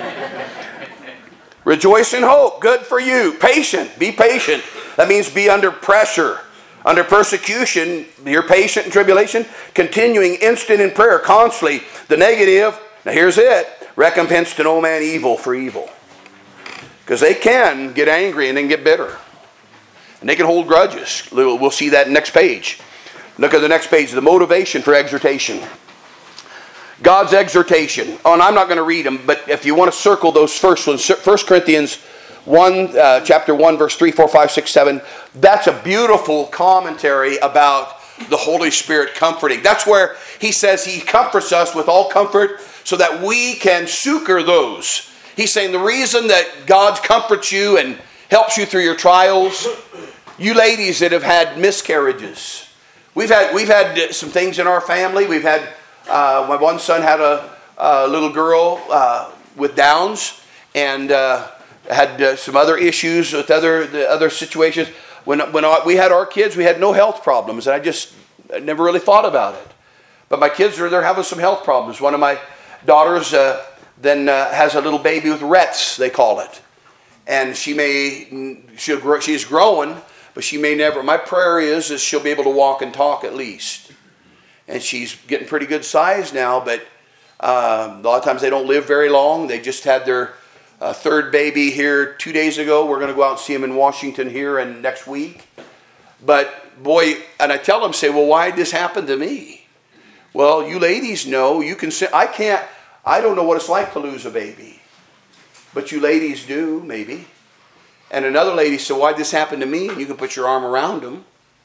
Rejoice in hope. Good for you. Patient. Be patient. That means be under pressure. Under persecution, you're patient in tribulation. Continuing instant in prayer constantly. The negative, now here's it. Recompense to no man evil for evil. Because they can get angry and then get bitter. And they can hold grudges. We'll see that next page. Look at the next page, the motivation for exhortation. God's exhortation. Oh, and I'm not going to read them, but if you want to circle those first ones, First Corinthians one, uh, chapter one, verse three, four, five, six, seven, that's a beautiful commentary about the Holy Spirit comforting. That's where he says he comforts us with all comfort so that we can succor those. He's saying the reason that God comforts you and helps you through your trials, you ladies that have had miscarriages, We've had we've had some things in our family. We've had uh, my one son had a, a little girl uh, with Downs, and uh, had uh, some other issues with other the other situations. When when we had our kids, we had no health problems, and I just I never really thought about it. But my kids are they're having some health problems. One of my daughters uh, then uh, has a little baby with Rets, they call it, and she may she'll grow, she's growing. But she may never, my prayer is, is she'll be able to walk and talk at least. And she's getting pretty good size now, but uh, a lot of times they don't live very long. They just had their uh, third baby here two days ago. We're going to go out and see them in Washington here and next week. But boy, and I tell them, say, well, why did this happen to me? Well, you ladies know, you can say, I can't, I don't know what it's like to lose a baby. But you ladies do, maybe. And another lady said, why'd this happen to me? And you can put your arm around them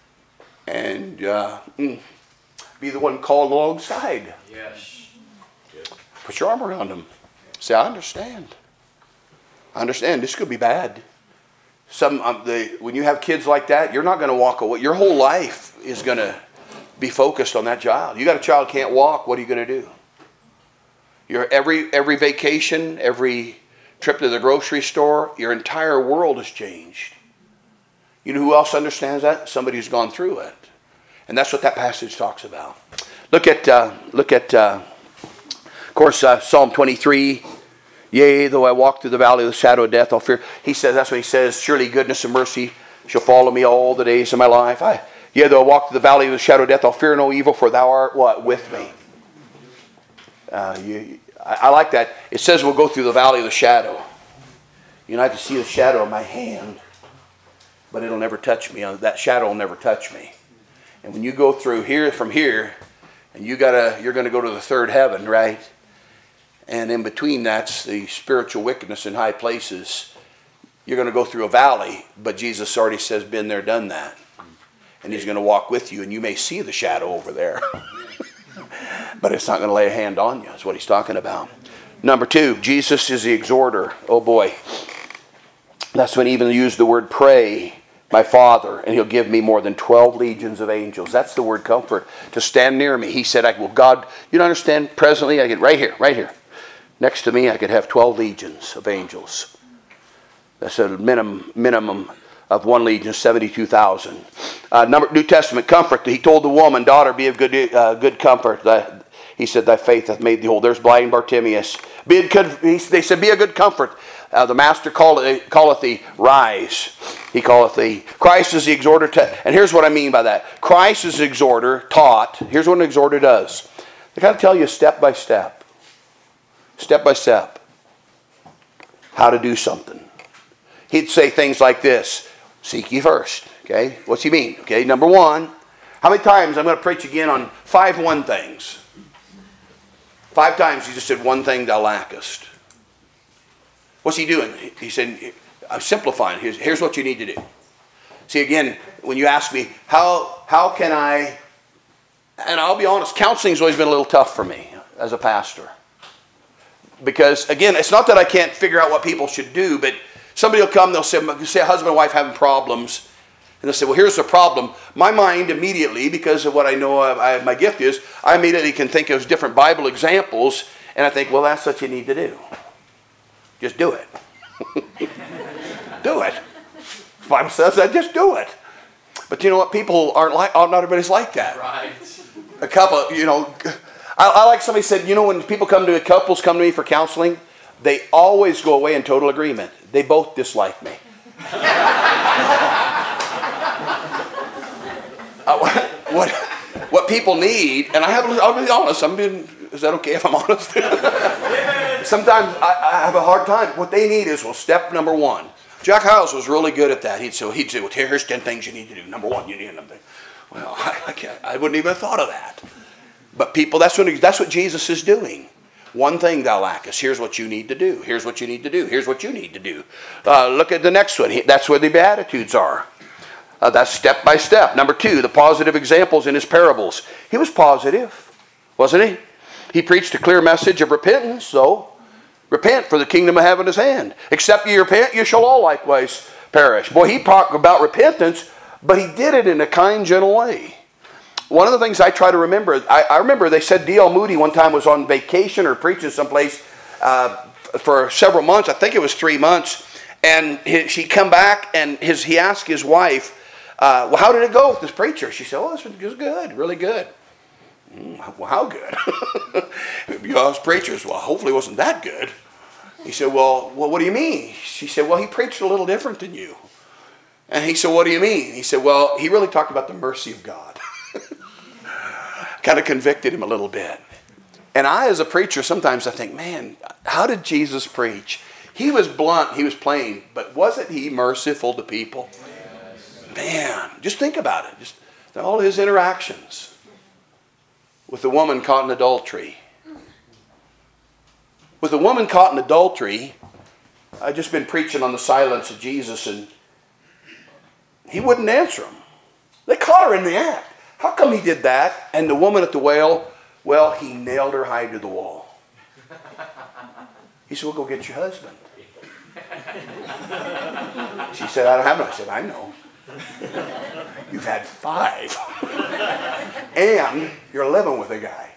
and uh, be the one called alongside.
Yes.
Put your arm around them. Say, I understand. I understand. This could be bad. Some um, the, when you have kids like that, you're not going to walk away. Your whole life is going to be focused on that child. You got a child can't walk. What are you going to do? Your every every vacation, every trip to the grocery store, your entire world has changed. You know who else understands that? Somebody who's gone through it. And that's what that passage talks about. Look at, uh, look at, uh, of course, uh, Psalm twenty-three. Yea, though I walk through the valley of the shadow of death, I'll fear. He says, that's what he says, surely goodness and mercy shall follow me all the days of my life. I, yea, though I walk through the valley of the shadow of death, I'll fear no evil, for thou art what? With me. Uh, you, I, I like that. It says we'll go through the valley of the shadow. You know, I can see the shadow of my hand, but it'll never touch me. That shadow will never touch me. And when you go through here, from here, and you gotta, you're going to go to the third heaven, right? And in between that's the spiritual wickedness in high places. You're going to go through a valley, but Jesus already says, been there, done that. And he's going to walk with you, and you may see the shadow over there. But it's not going to lay a hand on you. That's what he's talking about. Number two, Jesus is the exhorter. Oh boy. That's when he even used the word pray, my Father, and he'll give me more than twelve legions of angels. That's the word comfort. To stand near me. He said, I will God, you don't understand, presently, I get right here, right here. Next to me, I could have twelve legions of angels. That's a minimum, minimum of one legion, seventy-two thousand. Uh, number, New Testament comfort. He told the woman, daughter, be of good uh, good comfort. Thy, he said, thy faith hath made thee whole. There's blind Bartimaeus. Be a good, he, they said, be a good comfort. Uh, the master calleth, calleth thee, rise. He calleth thee. Christ is the exhorter. To, and here's what I mean by that. Christ is the exhorter, taught. Here's what an exhorter does. They got to tell you step by step. Step by step. How to do something. He'd say things like this. Seek ye first. Okay? What's he mean? Okay, number one. How many times, I'm going to preach again on five one things. Five times he just said one thing thou lackest. What's he doing? He said, I'm simplifying. Here's, here's what you need to do. See, again, when you ask me, how, how can I, and I'll be honest, counseling's always been a little tough for me as a pastor. Because, again, it's not that I can't figure out what people should do, but somebody will come, they'll say, say a husband and wife having problems, and they'll say, well, here's the problem. My mind immediately, because of what I know I, I, my gift is, I immediately can think of different Bible examples, and I think, well, that's what you need to do. Just do it. Do it. The Bible says that, just do it. But you know what? People aren't like, not everybody's like that.
Right.
A couple, you know, I, I like somebody said, you know, when people come to, couples come to me for counseling, they always go away in total agreement. They both dislike me. uh, what, what, what people need, and I have, I'll be honest, I'm being, is that okay if I'm honest? Sometimes I, I have a hard time. What they need is, well, step number one. Jack Hyles was really good at that. He'd say, he'd say, well, here's ten things you need to do. Number one, you need something. Well, I, I can't. I wouldn't even have thought of that. But people, that's what that's what Jesus is doing. One thing thou lackest. Here's what you need to do. Here's what you need to do. Here's what you need to do. Uh, look at the next one. That's where the Beatitudes are. Uh, that's step by step. Number two, the positive examples in his parables. He was positive, wasn't he? He preached a clear message of repentance, so repent, for the kingdom of heaven is hand. Except ye repent, you shall all likewise perish. Boy, he talked about repentance, but he did it in a kind, gentle way. One of the things I try to remember, I, I remember they said D L Moody one time was on vacation or preaching someplace uh, for several months. I think it was three months. And he, she come back and his, he asked his wife, uh, well, how did it go with this preacher? She said, oh, this was good, really good. Well, how good? You know, preachers, well, hopefully it wasn't that good. He said, well, well, what do you mean? She said, well, he preached a little different than you. And he said, what do you mean? He said, well, he really talked about the mercy of God. Kind of convicted him a little bit. And I, as a preacher, sometimes I think, man, how did Jesus preach? He was blunt, he was plain, but wasn't he merciful to people? Man, just think about it. Just all his interactions with the woman caught in adultery. With the woman caught in adultery, I've just been preaching on the silence of Jesus, and he wouldn't answer them. They caught her in the act. How come he did that? And the woman at the well, well, he nailed her hide to the wall. He said, well, go get your husband. She said, I don't have one. I said, I know. You've had five. And you're living with a guy.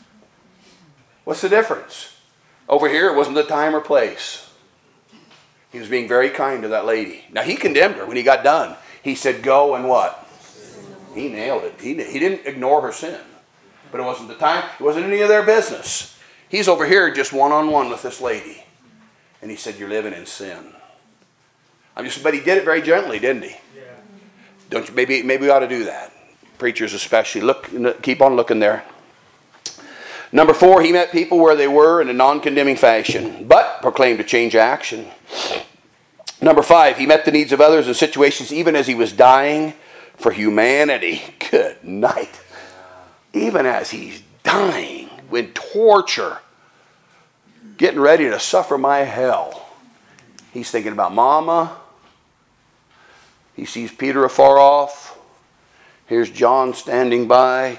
What's the difference? Over here, it wasn't the time or place. He was being very kind to that lady. Now, he condemned her when he got done. He said, go and what? He nailed it. He, he didn't ignore her sin. But it wasn't the time. It wasn't any of their business. He's over here just one-on-one with this lady. And he said, you're living in sin. I'm just, but he did it very gently, didn't he? Yeah. Don't you? Maybe, maybe we ought to do that. Preachers especially. Look, keep on looking there. Number four, he met people where they were in a non-condemning fashion, but proclaimed a change of action. Number five, he met the needs of others in situations even as he was dying for humanity. Good night. Even as he's dying, in torture, getting ready to suffer my hell, he's thinking about Mama. He sees Peter afar off. Here's John standing by.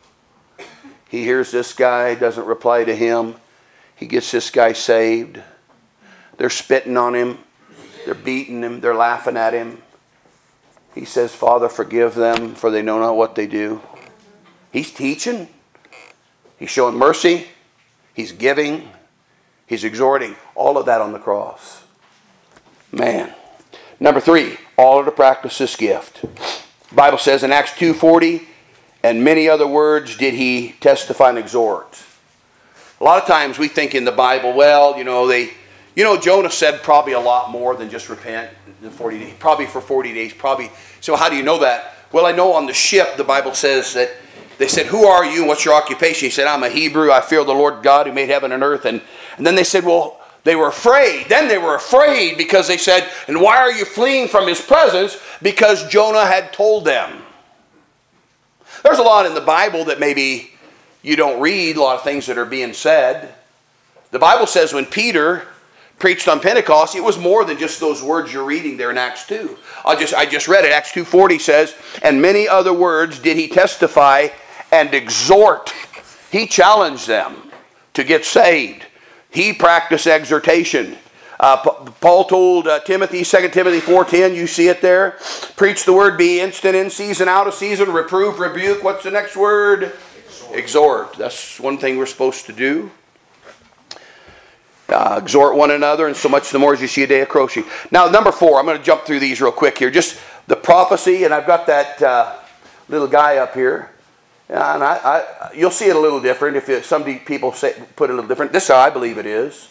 He hears this guy, doesn't reply to him. He gets this guy saved. They're spitting on him. They're beating him. They're laughing at him. He says, Father, forgive them, for they know not what they do. He's teaching. He's showing mercy. He's giving. He's exhorting. All of that on the cross. Man. Number three, all are to practice this gift. The Bible says in Acts two forty, and many other words did he testify and exhort. A lot of times we think in the Bible, well, you know, they, you know, Jonah said probably a lot more than just repent in forty days, probably for forty days, probably. So how do you know that? Well, I know on the ship, the Bible says that they said, who are you and what's your occupation? He said, I'm a Hebrew. I fear the Lord God who made heaven and earth. And, and then they said, well, they were afraid. Then they were afraid because they said, and why are you fleeing from his presence? Because Jonah had told them. There's a lot in the Bible that maybe you don't read, a lot of things that are being said. The Bible says when Peter preached on Pentecost, it was more than just those words you're reading there in Acts two. I just, I just read it. Acts two forty says, and many other words did he testify and exhort. He challenged them to get saved. He practiced exhortation. Uh, Paul told uh, Timothy, Second Timothy four ten, you see it there. Preach the word, be instant in season, out of season, reprove, rebuke. What's the next word? Exhort. Exhort. That's one thing we're supposed to do. Uh, exhort one another, and so much the more as you see a day approaching. Now, number four, I'm going to jump through these real quick here. Just the prophecy, and I've got that uh, little guy up here. And I, I, you'll see it a little different if it, some people say, put it a little different. This is how I believe it is.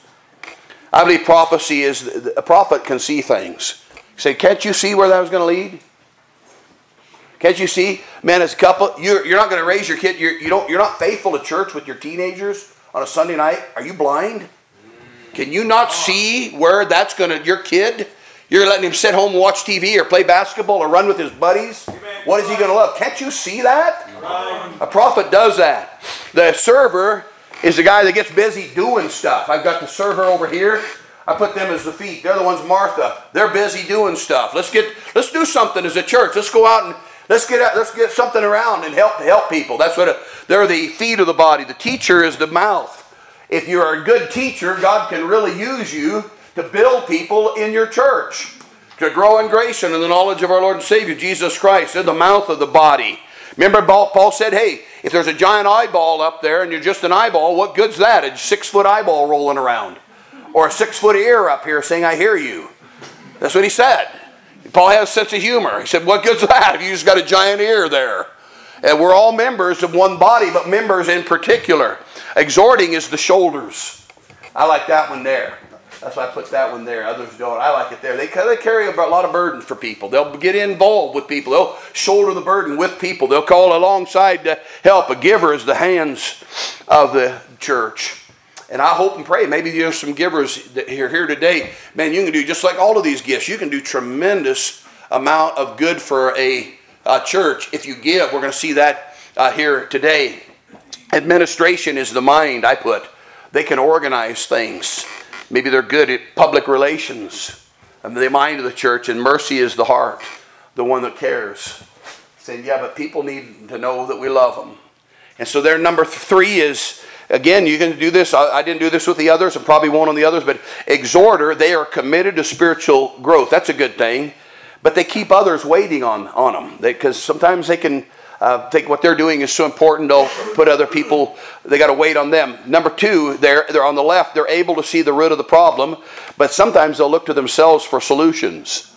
I believe prophecy is, a prophet can see things. Say, can't you see where that was going to lead? Can't you see? Man, as a couple, you're, you're not going to raise your kid. You're, you don't, you're not faithful to church with your teenagers on a Sunday night. Are you blind? Can you not see where that's going to, your kid, you're letting him sit home and watch T V or play basketball or run with his buddies? What is he going to love? Can't you see that? A prophet does that. The server is the guy that gets busy doing stuff. I've got the server over here. I put them as the feet. They're the ones, Martha. They're busy doing stuff. Let's get, let's do something as a church. Let's go out and let's get out, let's get something around and help help people. That's what a, they're the feet of the body. The teacher is the mouth. If you're a good teacher, God can really use you to build people in your church, to grow in grace and in the knowledge of our Lord and Savior, Jesus Christ. They're the mouth of the body. Remember, Paul said, hey, if there's a giant eyeball up there and you're just an eyeball, what good's that? A six-foot eyeball rolling around. Or a six-foot ear up here saying, I hear you. That's what he said. Paul has a sense of humor. He said, what good's that if you just got a giant ear there? And we're all members of one body, but members in particular. Exhorting is the shoulders. I like that one there. That's why I put that one there. Others don't. I like it there. They, they carry a lot of burden for people. They'll get involved with people. They'll shoulder the burden with people. They'll call alongside to help. A giver is the hands of the church. And I hope and pray, maybe there's some givers that are here today. Man, you can do just like all of these gifts. You can do tremendous amount of good for a, a church if you give. We're going to see that uh, here today. Administration is the mind, I put. They can organize things. Maybe they're good at public relations. And the mind of the church, and mercy is the heart, the one that cares. Saying, yeah, but people need to know that we love them. And so their number three is, again, you can do this. I, I didn't do this with the others, and probably won't on the others, but exhorter, they are committed to spiritual growth. That's a good thing. But they keep others waiting on, on them. Because sometimes they can uh, think what they're doing is so important, they'll put other people, they got to wait on them. Number two, they're, they're on the left, they're able to see the root of the problem, but sometimes they'll look to themselves for solutions.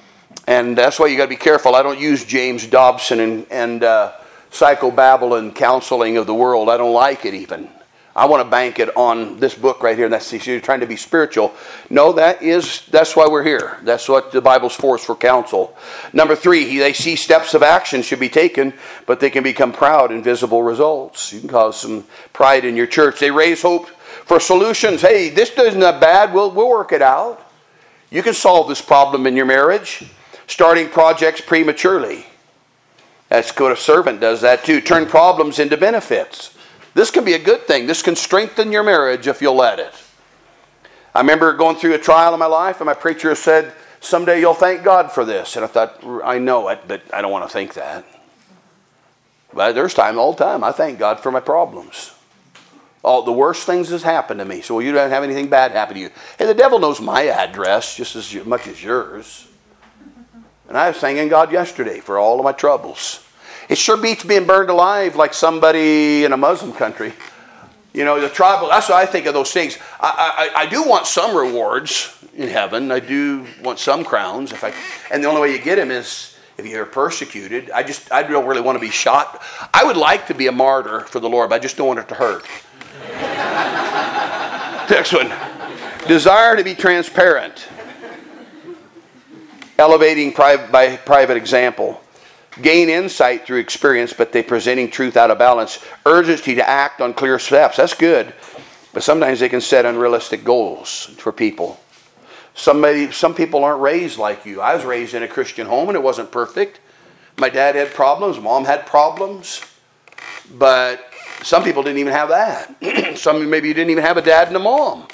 And that's why you got to be careful. I don't use James Dobson and, and uh, psychobabble and counseling of the world. I don't like it even. I want to bank it on this book right here. And that's you're trying to be spiritual. No, that is that's why we're here. That's what the Bible's for, is for counsel. Number three, they see steps of action should be taken, but they can become proud in visible results. You can cause some pride in your church. They raise hope for solutions. Hey, this isn't that bad. We'll we'll work it out. You can solve this problem in your marriage. Starting projects prematurely. That's what a servant does that too. Turn problems into benefits. This can be a good thing. This can strengthen your marriage if you'll let it. I remember going through a trial in my life, and my preacher said, someday you'll thank God for this. And I thought, I know it, but I don't want to think that. But there's time all the time. I thank God for my problems. All the worst things has happened to me. So you don't have anything bad happen to you. Hey, the devil knows my address just as much as yours. And I was thanking God yesterday for all of my troubles. It sure beats being burned alive like somebody in a Muslim country. You know, the tribal, that's what I think of those things. I, I, I do want some rewards in heaven. I do want some crowns. If I, and the only way you get them is if you're persecuted. I just, I don't really want to be shot. I would like to be a martyr for the Lord, but I just don't want it to hurt. Next one. Desire to be transparent. Elevating pri- by private example. Gain insight through experience, but they presenting truth out of balance. Urgency to act on clear steps. That's good. But sometimes they can set unrealistic goals for people. Somebody, some people aren't raised like you. I was raised in a Christian home and it wasn't perfect. My dad had problems. Mom had problems. But some people didn't even have that. Some maybe you didn't even have a dad and a mom.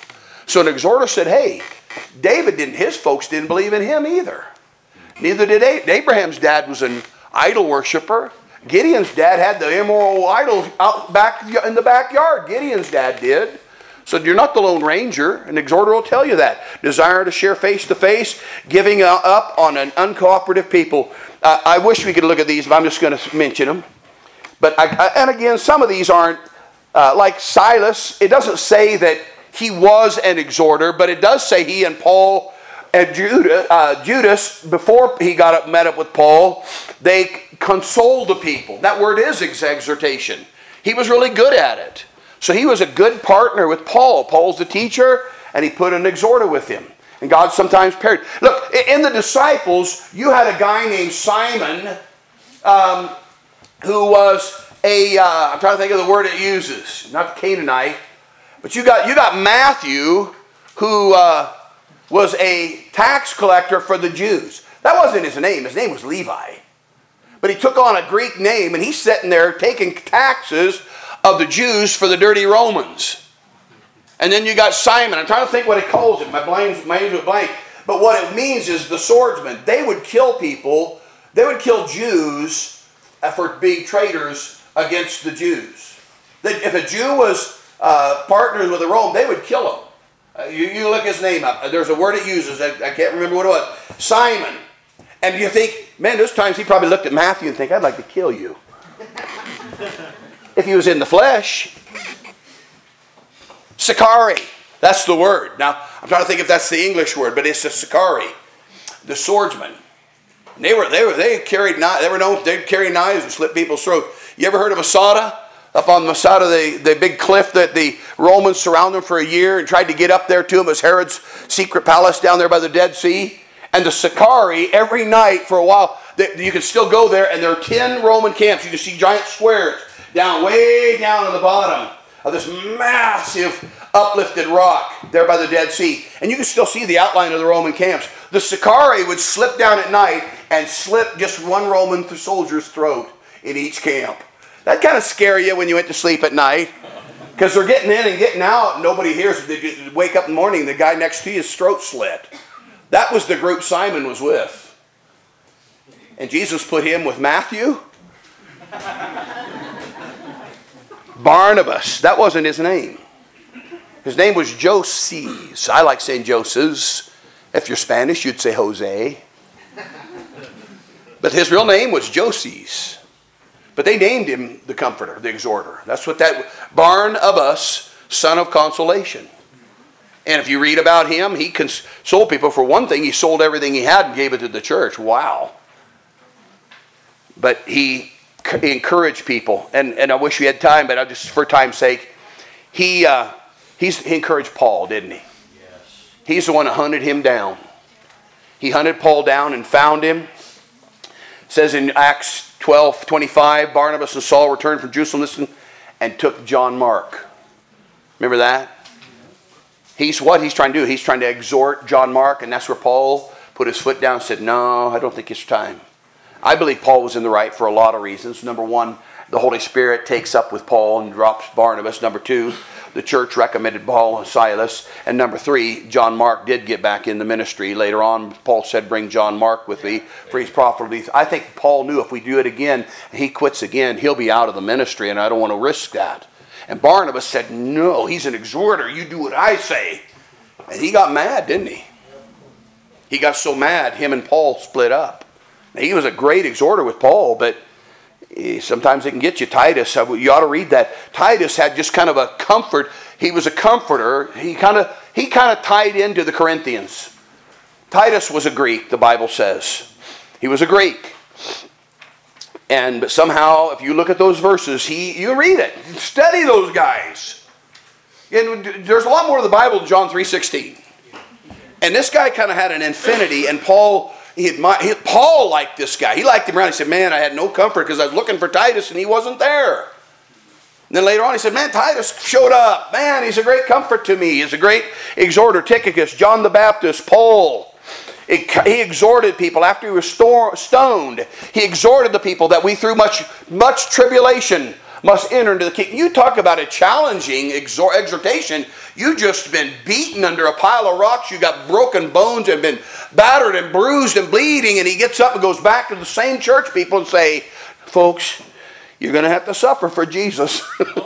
So an exhorter said, hey, David didn't, his folks didn't believe in him either. Neither did Abraham's dad was an idol worshiper. Gideon's dad had the immoral idol out back in the backyard. Gideon's dad did. So you're not the Lone Ranger. An exhorter will tell you that. Desire to share face to face, giving up on an uncooperative people. Uh, I wish we could look at these, but I'm just going to mention them. But I, I, and again, some of these aren't uh, like Silas. It doesn't say that he was an exhorter, but it does say he and Paul and Judas, uh, Judas, before he got up, met up with Paul, they consoled the people. That word is exhortation. He was really good at it. So he was a good partner with Paul. Paul's the teacher, and he put an exhorter with him. And God sometimes paired. Look, in the disciples, you had a guy named Simon, um, who was a, uh, I'm trying to think of the word it uses, not the Canaanite, but you got you got Matthew, who uh, was a tax collector for the Jews. That wasn't his name. His name was Levi. But he took on a Greek name, and he's sitting there taking taxes of the Jews for the dirty Romans. And then you got Simon. I'm trying to think what he calls it. My brain's a blank. But what it means is the swordsman. They would kill people. They would kill Jews for being traitors against the Jews. If a Jew was uh, partners with a Rome, they would kill him. Uh, you, you look his name up. There's a word it uses. I, I can't remember what it was. Simon. And you think, man, there's times he probably looked at Matthew and think, I'd like to kill you. If he was in the flesh. Sicarii. That's the word. Now, I'm trying to think if that's the English word, but it's a Sicarii. The swordsman. They were they were they carried they were known they carry knives and slit people's throats. You ever heard of Masada? Up on Masada, the, the big cliff that the Romans surrounded them for a year and tried to get up there to him. It was Herod's secret palace down there by the Dead Sea. And the Sicarii, every night for a while, they, you can still go there, and there are ten Roman camps. You can see giant squares down way down at the bottom of this massive uplifted rock there by the Dead Sea. And you can still see the outline of the Roman camps. The Sicarii would slip down at night and slip just one Roman soldier's throat in each camp. That kind of scare you when you went to sleep at night. Because they're getting in and getting out. Nobody hears. They just wake up in the morning, the guy next to you, his throat slit. That was the group Simon was with. And Jesus put him with Matthew. Barnabas. That wasn't his name. His name was Joses. I like saying Joses. If you're Spanish, you'd say Jose. But his real name was Joses. But they named him the Comforter, the Exhorter. That's what that... Barnabas, son of consolation. And if you read about him, he consoled people. For one thing, he sold everything he had and gave it to the church. Wow. But he, he encouraged people. And, and I wish we had time, but I just for time's sake, he, uh, he's, he encouraged Paul, didn't he?
Yes.
He's the one that hunted him down. He hunted Paul down and found him. It says in Acts twelve twenty-five, Barnabas and Saul returned from Jerusalem and took John Mark. Remember that? He's what he's trying to do. He's trying to exhort John Mark, and that's where Paul put his foot down and said, no, I don't think it's time. I believe Paul was in the right for a lot of reasons. Number one, the Holy Spirit takes up with Paul and drops Barnabas. Number two, the church recommended Paul and Silas. And number three, John Mark did get back in the ministry. Later on, Paul said, bring John Mark with me, for he's profitable. I think Paul knew if we do it again, he quits again, he'll be out of the ministry, and I don't want to risk that. And Barnabas said, no, he's an exhorter. You do what I say. And he got mad, didn't he? He got so mad, him and Paul split up. Now, he was a great exhorter with Paul, but sometimes it can get you. Titus, you ought to read that. Titus had just kind of a comfort. He was a comforter. He kind of he kind of tied into the Corinthians. Titus was a Greek, the Bible says. He was a Greek. And but somehow, if you look at those verses, he you read it. Study those guys. And there's a lot more of the Bible than John three sixteen. And this guy kind of had an infinity, and Paul... He admired, he, Paul liked this guy. He liked him around. He said, man, I had no comfort because I was looking for Titus and he wasn't there. And then later on he said, man, Titus showed up. Man, he's a great comfort to me. He's a great exhorter. Tychicus, John the Baptist, Paul. It, he exhorted people after he was stoned. He exhorted the people that we through much, much tribulation must enter into the kingdom. You talk about a challenging exhort, exhortation. You just been beaten under a pile of rocks. You got broken bones and been battered and bruised and bleeding. And he gets up and goes back to the same church people and say, folks, you're going to have to suffer for Jesus.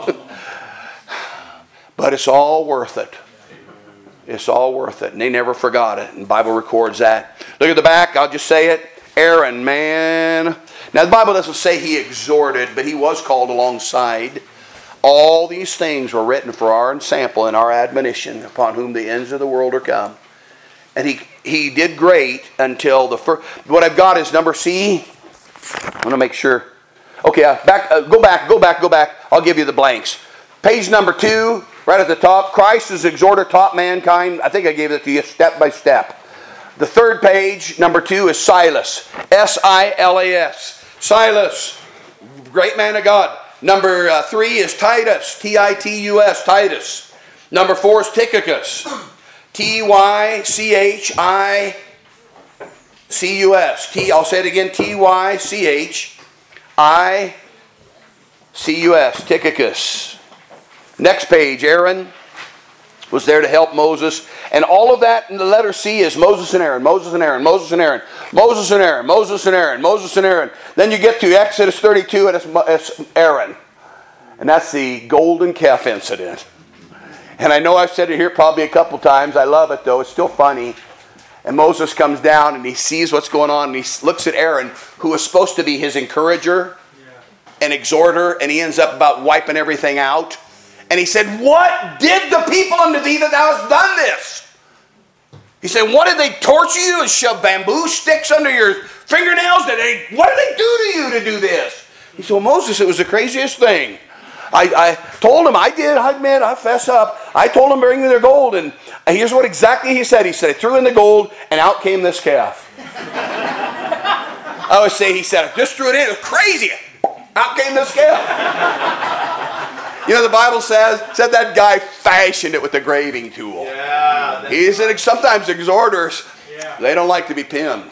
But it's all worth it. It's all worth it. And they never forgot it. And the Bible records that. Look at the back. I'll just say it. Aaron, man. Now the Bible doesn't say he exhorted, but he was called alongside. All these things were written for our ensample and our admonition, upon whom the ends of the world are come. And he, he did great until the first. What I've got is number C. I want to make sure. Okay, uh, back. Uh, go back. Go back. Go back. I'll give you the blanks. Page number two, right at the top. Christ as exhorter taught mankind. I think I gave it to you step by step. The third page, number two, is Silas. S I L A S. Silas, great man of God. Number uh, three is Titus. T I T U S. Titus. Number four is Tychicus. T Y C H I C U S. T, I'll say it again. T Y C H I C U S. Tychicus. Next page, Aaron was there to help Moses. And all of that in the letter C is Moses and Aaron, Moses and Aaron, Moses and Aaron, Moses and Aaron, Moses and Aaron, Moses and Aaron. Then you get to Exodus thirty-two and it's, it's Aaron. And that's the golden calf incident. And I know I've said it here probably a couple times. I love it though. It's still funny. And Moses comes down and he sees what's going on and he looks at Aaron, who was supposed to be his encourager and exhorter, and he ends up about wiping everything out. And he said, what did the people unto thee that thou hast done this? He said, what did they torture you and shove bamboo sticks under your fingernails? Did they, what did they do to you to do this? He said, well, Moses, it was the craziest thing. I, I told him, I did, I admit, I fess up. I told them bring me their gold. And here's what exactly he said. He said, I threw in the gold and out came this calf. I always say, he said, I just threw it in. It was crazy. Out came this calf. You know, the Bible says, said that guy fashioned it with a graving tool.
Yeah,
he said sometimes exhorters,
yeah.
they don't like to be pinned.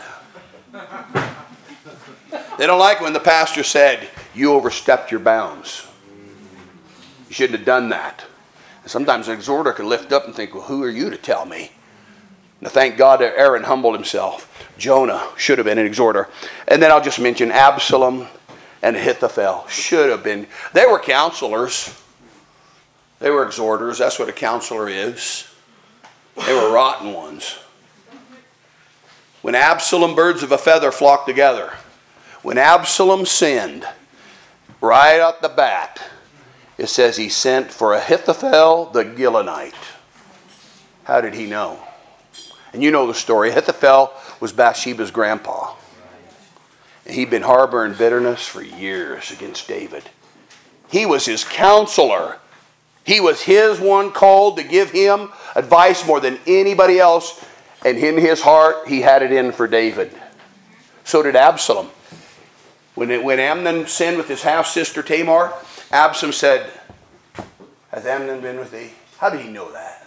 They don't like when the pastor said, you overstepped your bounds. You shouldn't have done that. And sometimes an exhorter can lift up and think, well, who are you to tell me? Now, thank God that Aaron humbled himself. Jonah should have been an exhorter. And then I'll just mention Absalom and Ahithophel. Should have been. They were counselors. They were exhorters. That's what a counselor is. They were rotten ones. When Absalom, birds of a feather flock together. When Absalom sinned, right out the bat, it says he sent for Ahithophel the Gilonite. How did he know? And you know the story. Ahithophel was Bathsheba's grandpa. And he'd been harboring bitterness for years against David. He was his counselor. He was his one called to give him advice more than anybody else. And in his heart, he had it in for David. So did Absalom. When, it, when Amnon sinned with his half-sister Tamar, Absalom said, has Amnon been with thee? How did he know that?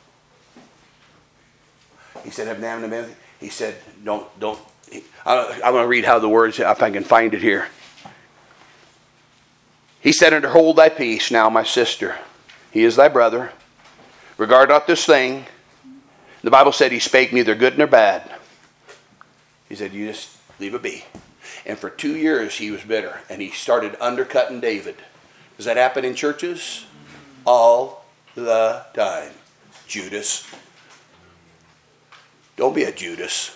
He said, have Amnon been with thee? He said, don't, don't. I'm going to read how the words, if I can find it here. He said unto her, hold thy peace now, my sister. He is thy brother. Regard not this thing. The Bible said he spake neither good nor bad. He said, you just leave it be. And for two years he was bitter. And he started undercutting David. Does that happen in churches? All the time. Judas. Don't be a Judas.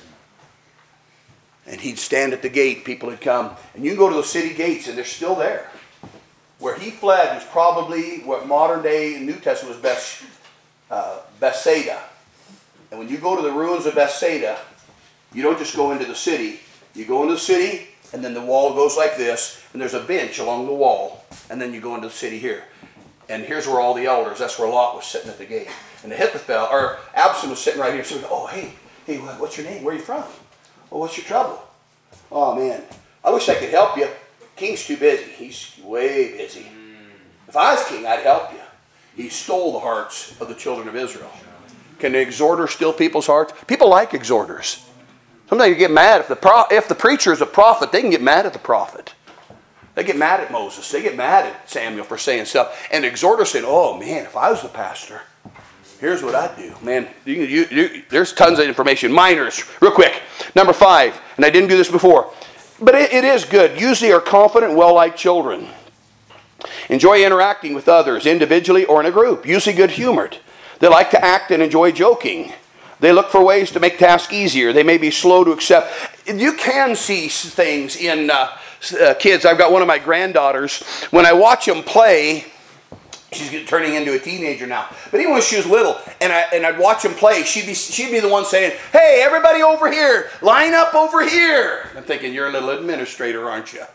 And he'd stand at the gate. People had come. And you can go to the city gates and they're still there. Where he fled was probably what modern day New Testament was Beth, uh, Bethsaida. And when you go to the ruins of Bethsaida, you don't just go into the city. You go into the city, and then the wall goes like this, and there's a bench along the wall, and then you go into the city here. And here's where all the elders, that's where Lot was sitting at the gate. And Ahithophel, or Absalom was sitting right here, so, oh, hey, hey, what's your name? Where are you from? Well, what's your trouble? Oh, man, I wish I could help you. King's too busy. He's way busy. If I was king, I'd help you. He stole the hearts of the children of Israel. Can an exhorter steal people's hearts? People like exhorters. Sometimes you get mad. If the, pro- if the preacher is a prophet, they can get mad at the prophet. They get mad at Moses. They get mad at Samuel for saying stuff. And the exhorter saying, oh man, if I was the pastor, here's what I'd do. Man, you, you, you, there's tons of information. Minors, real quick. Number five, and I didn't do this before, but it, it is good. Usually are confident, well-liked children. Enjoy interacting with others, individually or in a group. Usually good-humored. They like to act and enjoy joking. They look for ways to make tasks easier. They may be slow to accept. You can see things in uh, uh, kids. I've got one of my granddaughters. When I watch them play, she's getting, turning into a teenager now. But even when she was little, and, I, and I'd watch them play, she'd be, she'd be the one saying, hey, everybody over here, line up over here. I'm thinking, you're a little administrator, aren't you?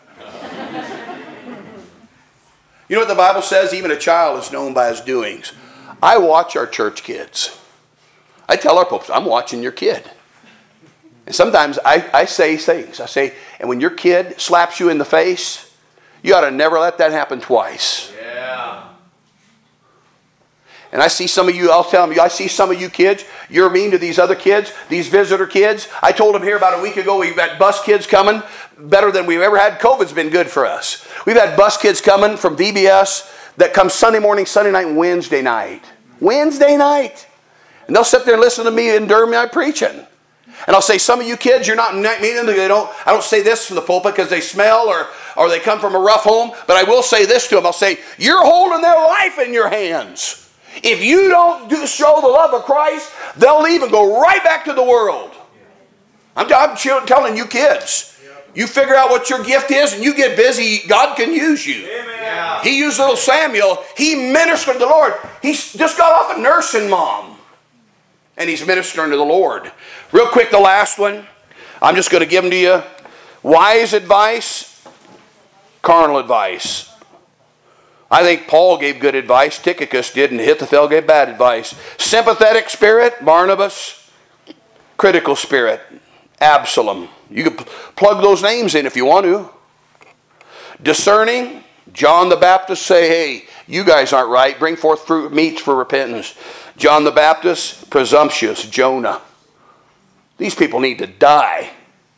You know what the Bible says? Even a child is known by his doings. I watch our church kids. I tell our folks, I'm watching your kid. And sometimes I, I say things. I say, and when your kid slaps you in the face, you ought to never let that happen twice.
Yeah.
And I see some of you, I'll tell them, I see some of you kids, you're mean to these other kids, these visitor kids. I told them here about a week ago, we've got bus kids coming, better than we've ever had. COVID's been good for us. We've had bus kids coming from V B S that come Sunday morning, Sunday night, and Wednesday night. Wednesday night. And they'll sit there and listen to me and during my preaching. And I'll say, some of you kids, you're not meaning, they don't, I don't say this from the pulpit because they smell or, or they come from a rough home, but I will say this to them. I'll say, you're holding their life in your hands. If you don't do, show the love of Christ, they'll leave and go right back to the world. I'm, I'm telling you kids, you figure out what your gift is and you get busy, God can use you.
Amen.
He used little Samuel. He ministered to the Lord. He just got off a nursing mom. And he's ministering to the Lord. Real quick, the last one. I'm just going to give them to you. Wise advice, carnal advice. I think Paul gave good advice. Tychicus did, and Ahithophel gave bad advice. Sympathetic spirit, Barnabas. Critical spirit, Absalom. You can plug those names in if you want to. Discerning, John the Baptist say, hey, you guys aren't right. Bring forth fruit meats for repentance. John the Baptist, presumptuous, Jonah. These people need to die.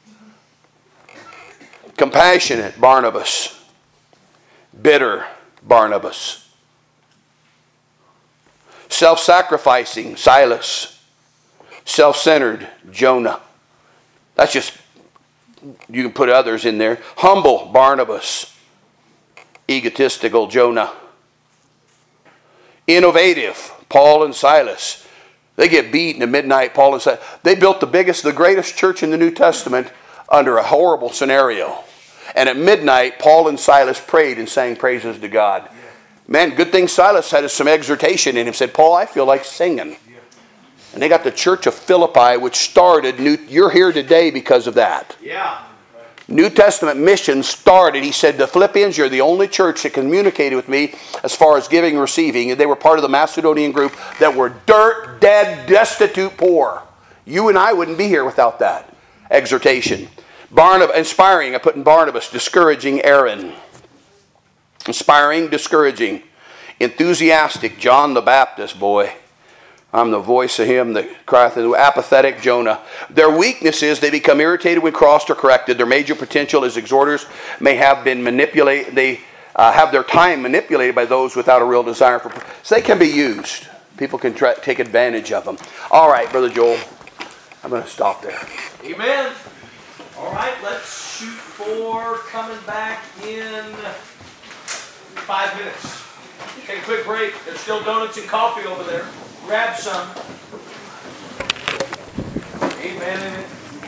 Compassionate, Barnabas. Bitter, Barnabas. Self-sacrificing, Silas. Self-centered, Jonah. That's just, you can put others in there. Humble, Barnabas. Egotistical, Jonah. Innovative, Paul and Silas. They get beaten at midnight, Paul and Silas. They built the biggest, the greatest church in the New Testament under a horrible scenario. And at midnight, Paul and Silas prayed and sang praises to God. Man, good thing Silas had some exhortation in him. Said, Paul, I feel like singing. And they got the church of Philippi, which started, New, you're here today because of that.
Yeah.
New Testament mission started. He said, the Philippians, you're the only church that communicated with me as far as giving and receiving. And they were part of the Macedonian group that were dirt, dead, destitute, poor. You and I wouldn't be here without that exhortation. Barnabas, inspiring, I put in Barnabas, discouraging Aaron. Inspiring, discouraging. Enthusiastic, John the Baptist, boy. I'm the voice of him that crieth. Apathetic, Jonah. Their weakness is they become irritated when crossed or corrected. Their major potential as exhorters may have been manipulated. They uh, have their time manipulated by those without a real desire for. So they can be used. People can try, take advantage of them. All right, Brother Joel. I'm going to stop there.
Amen. All right, let's shoot for coming back in five minutes. Take a quick break. There's still donuts and coffee over there. Grab some. Amen.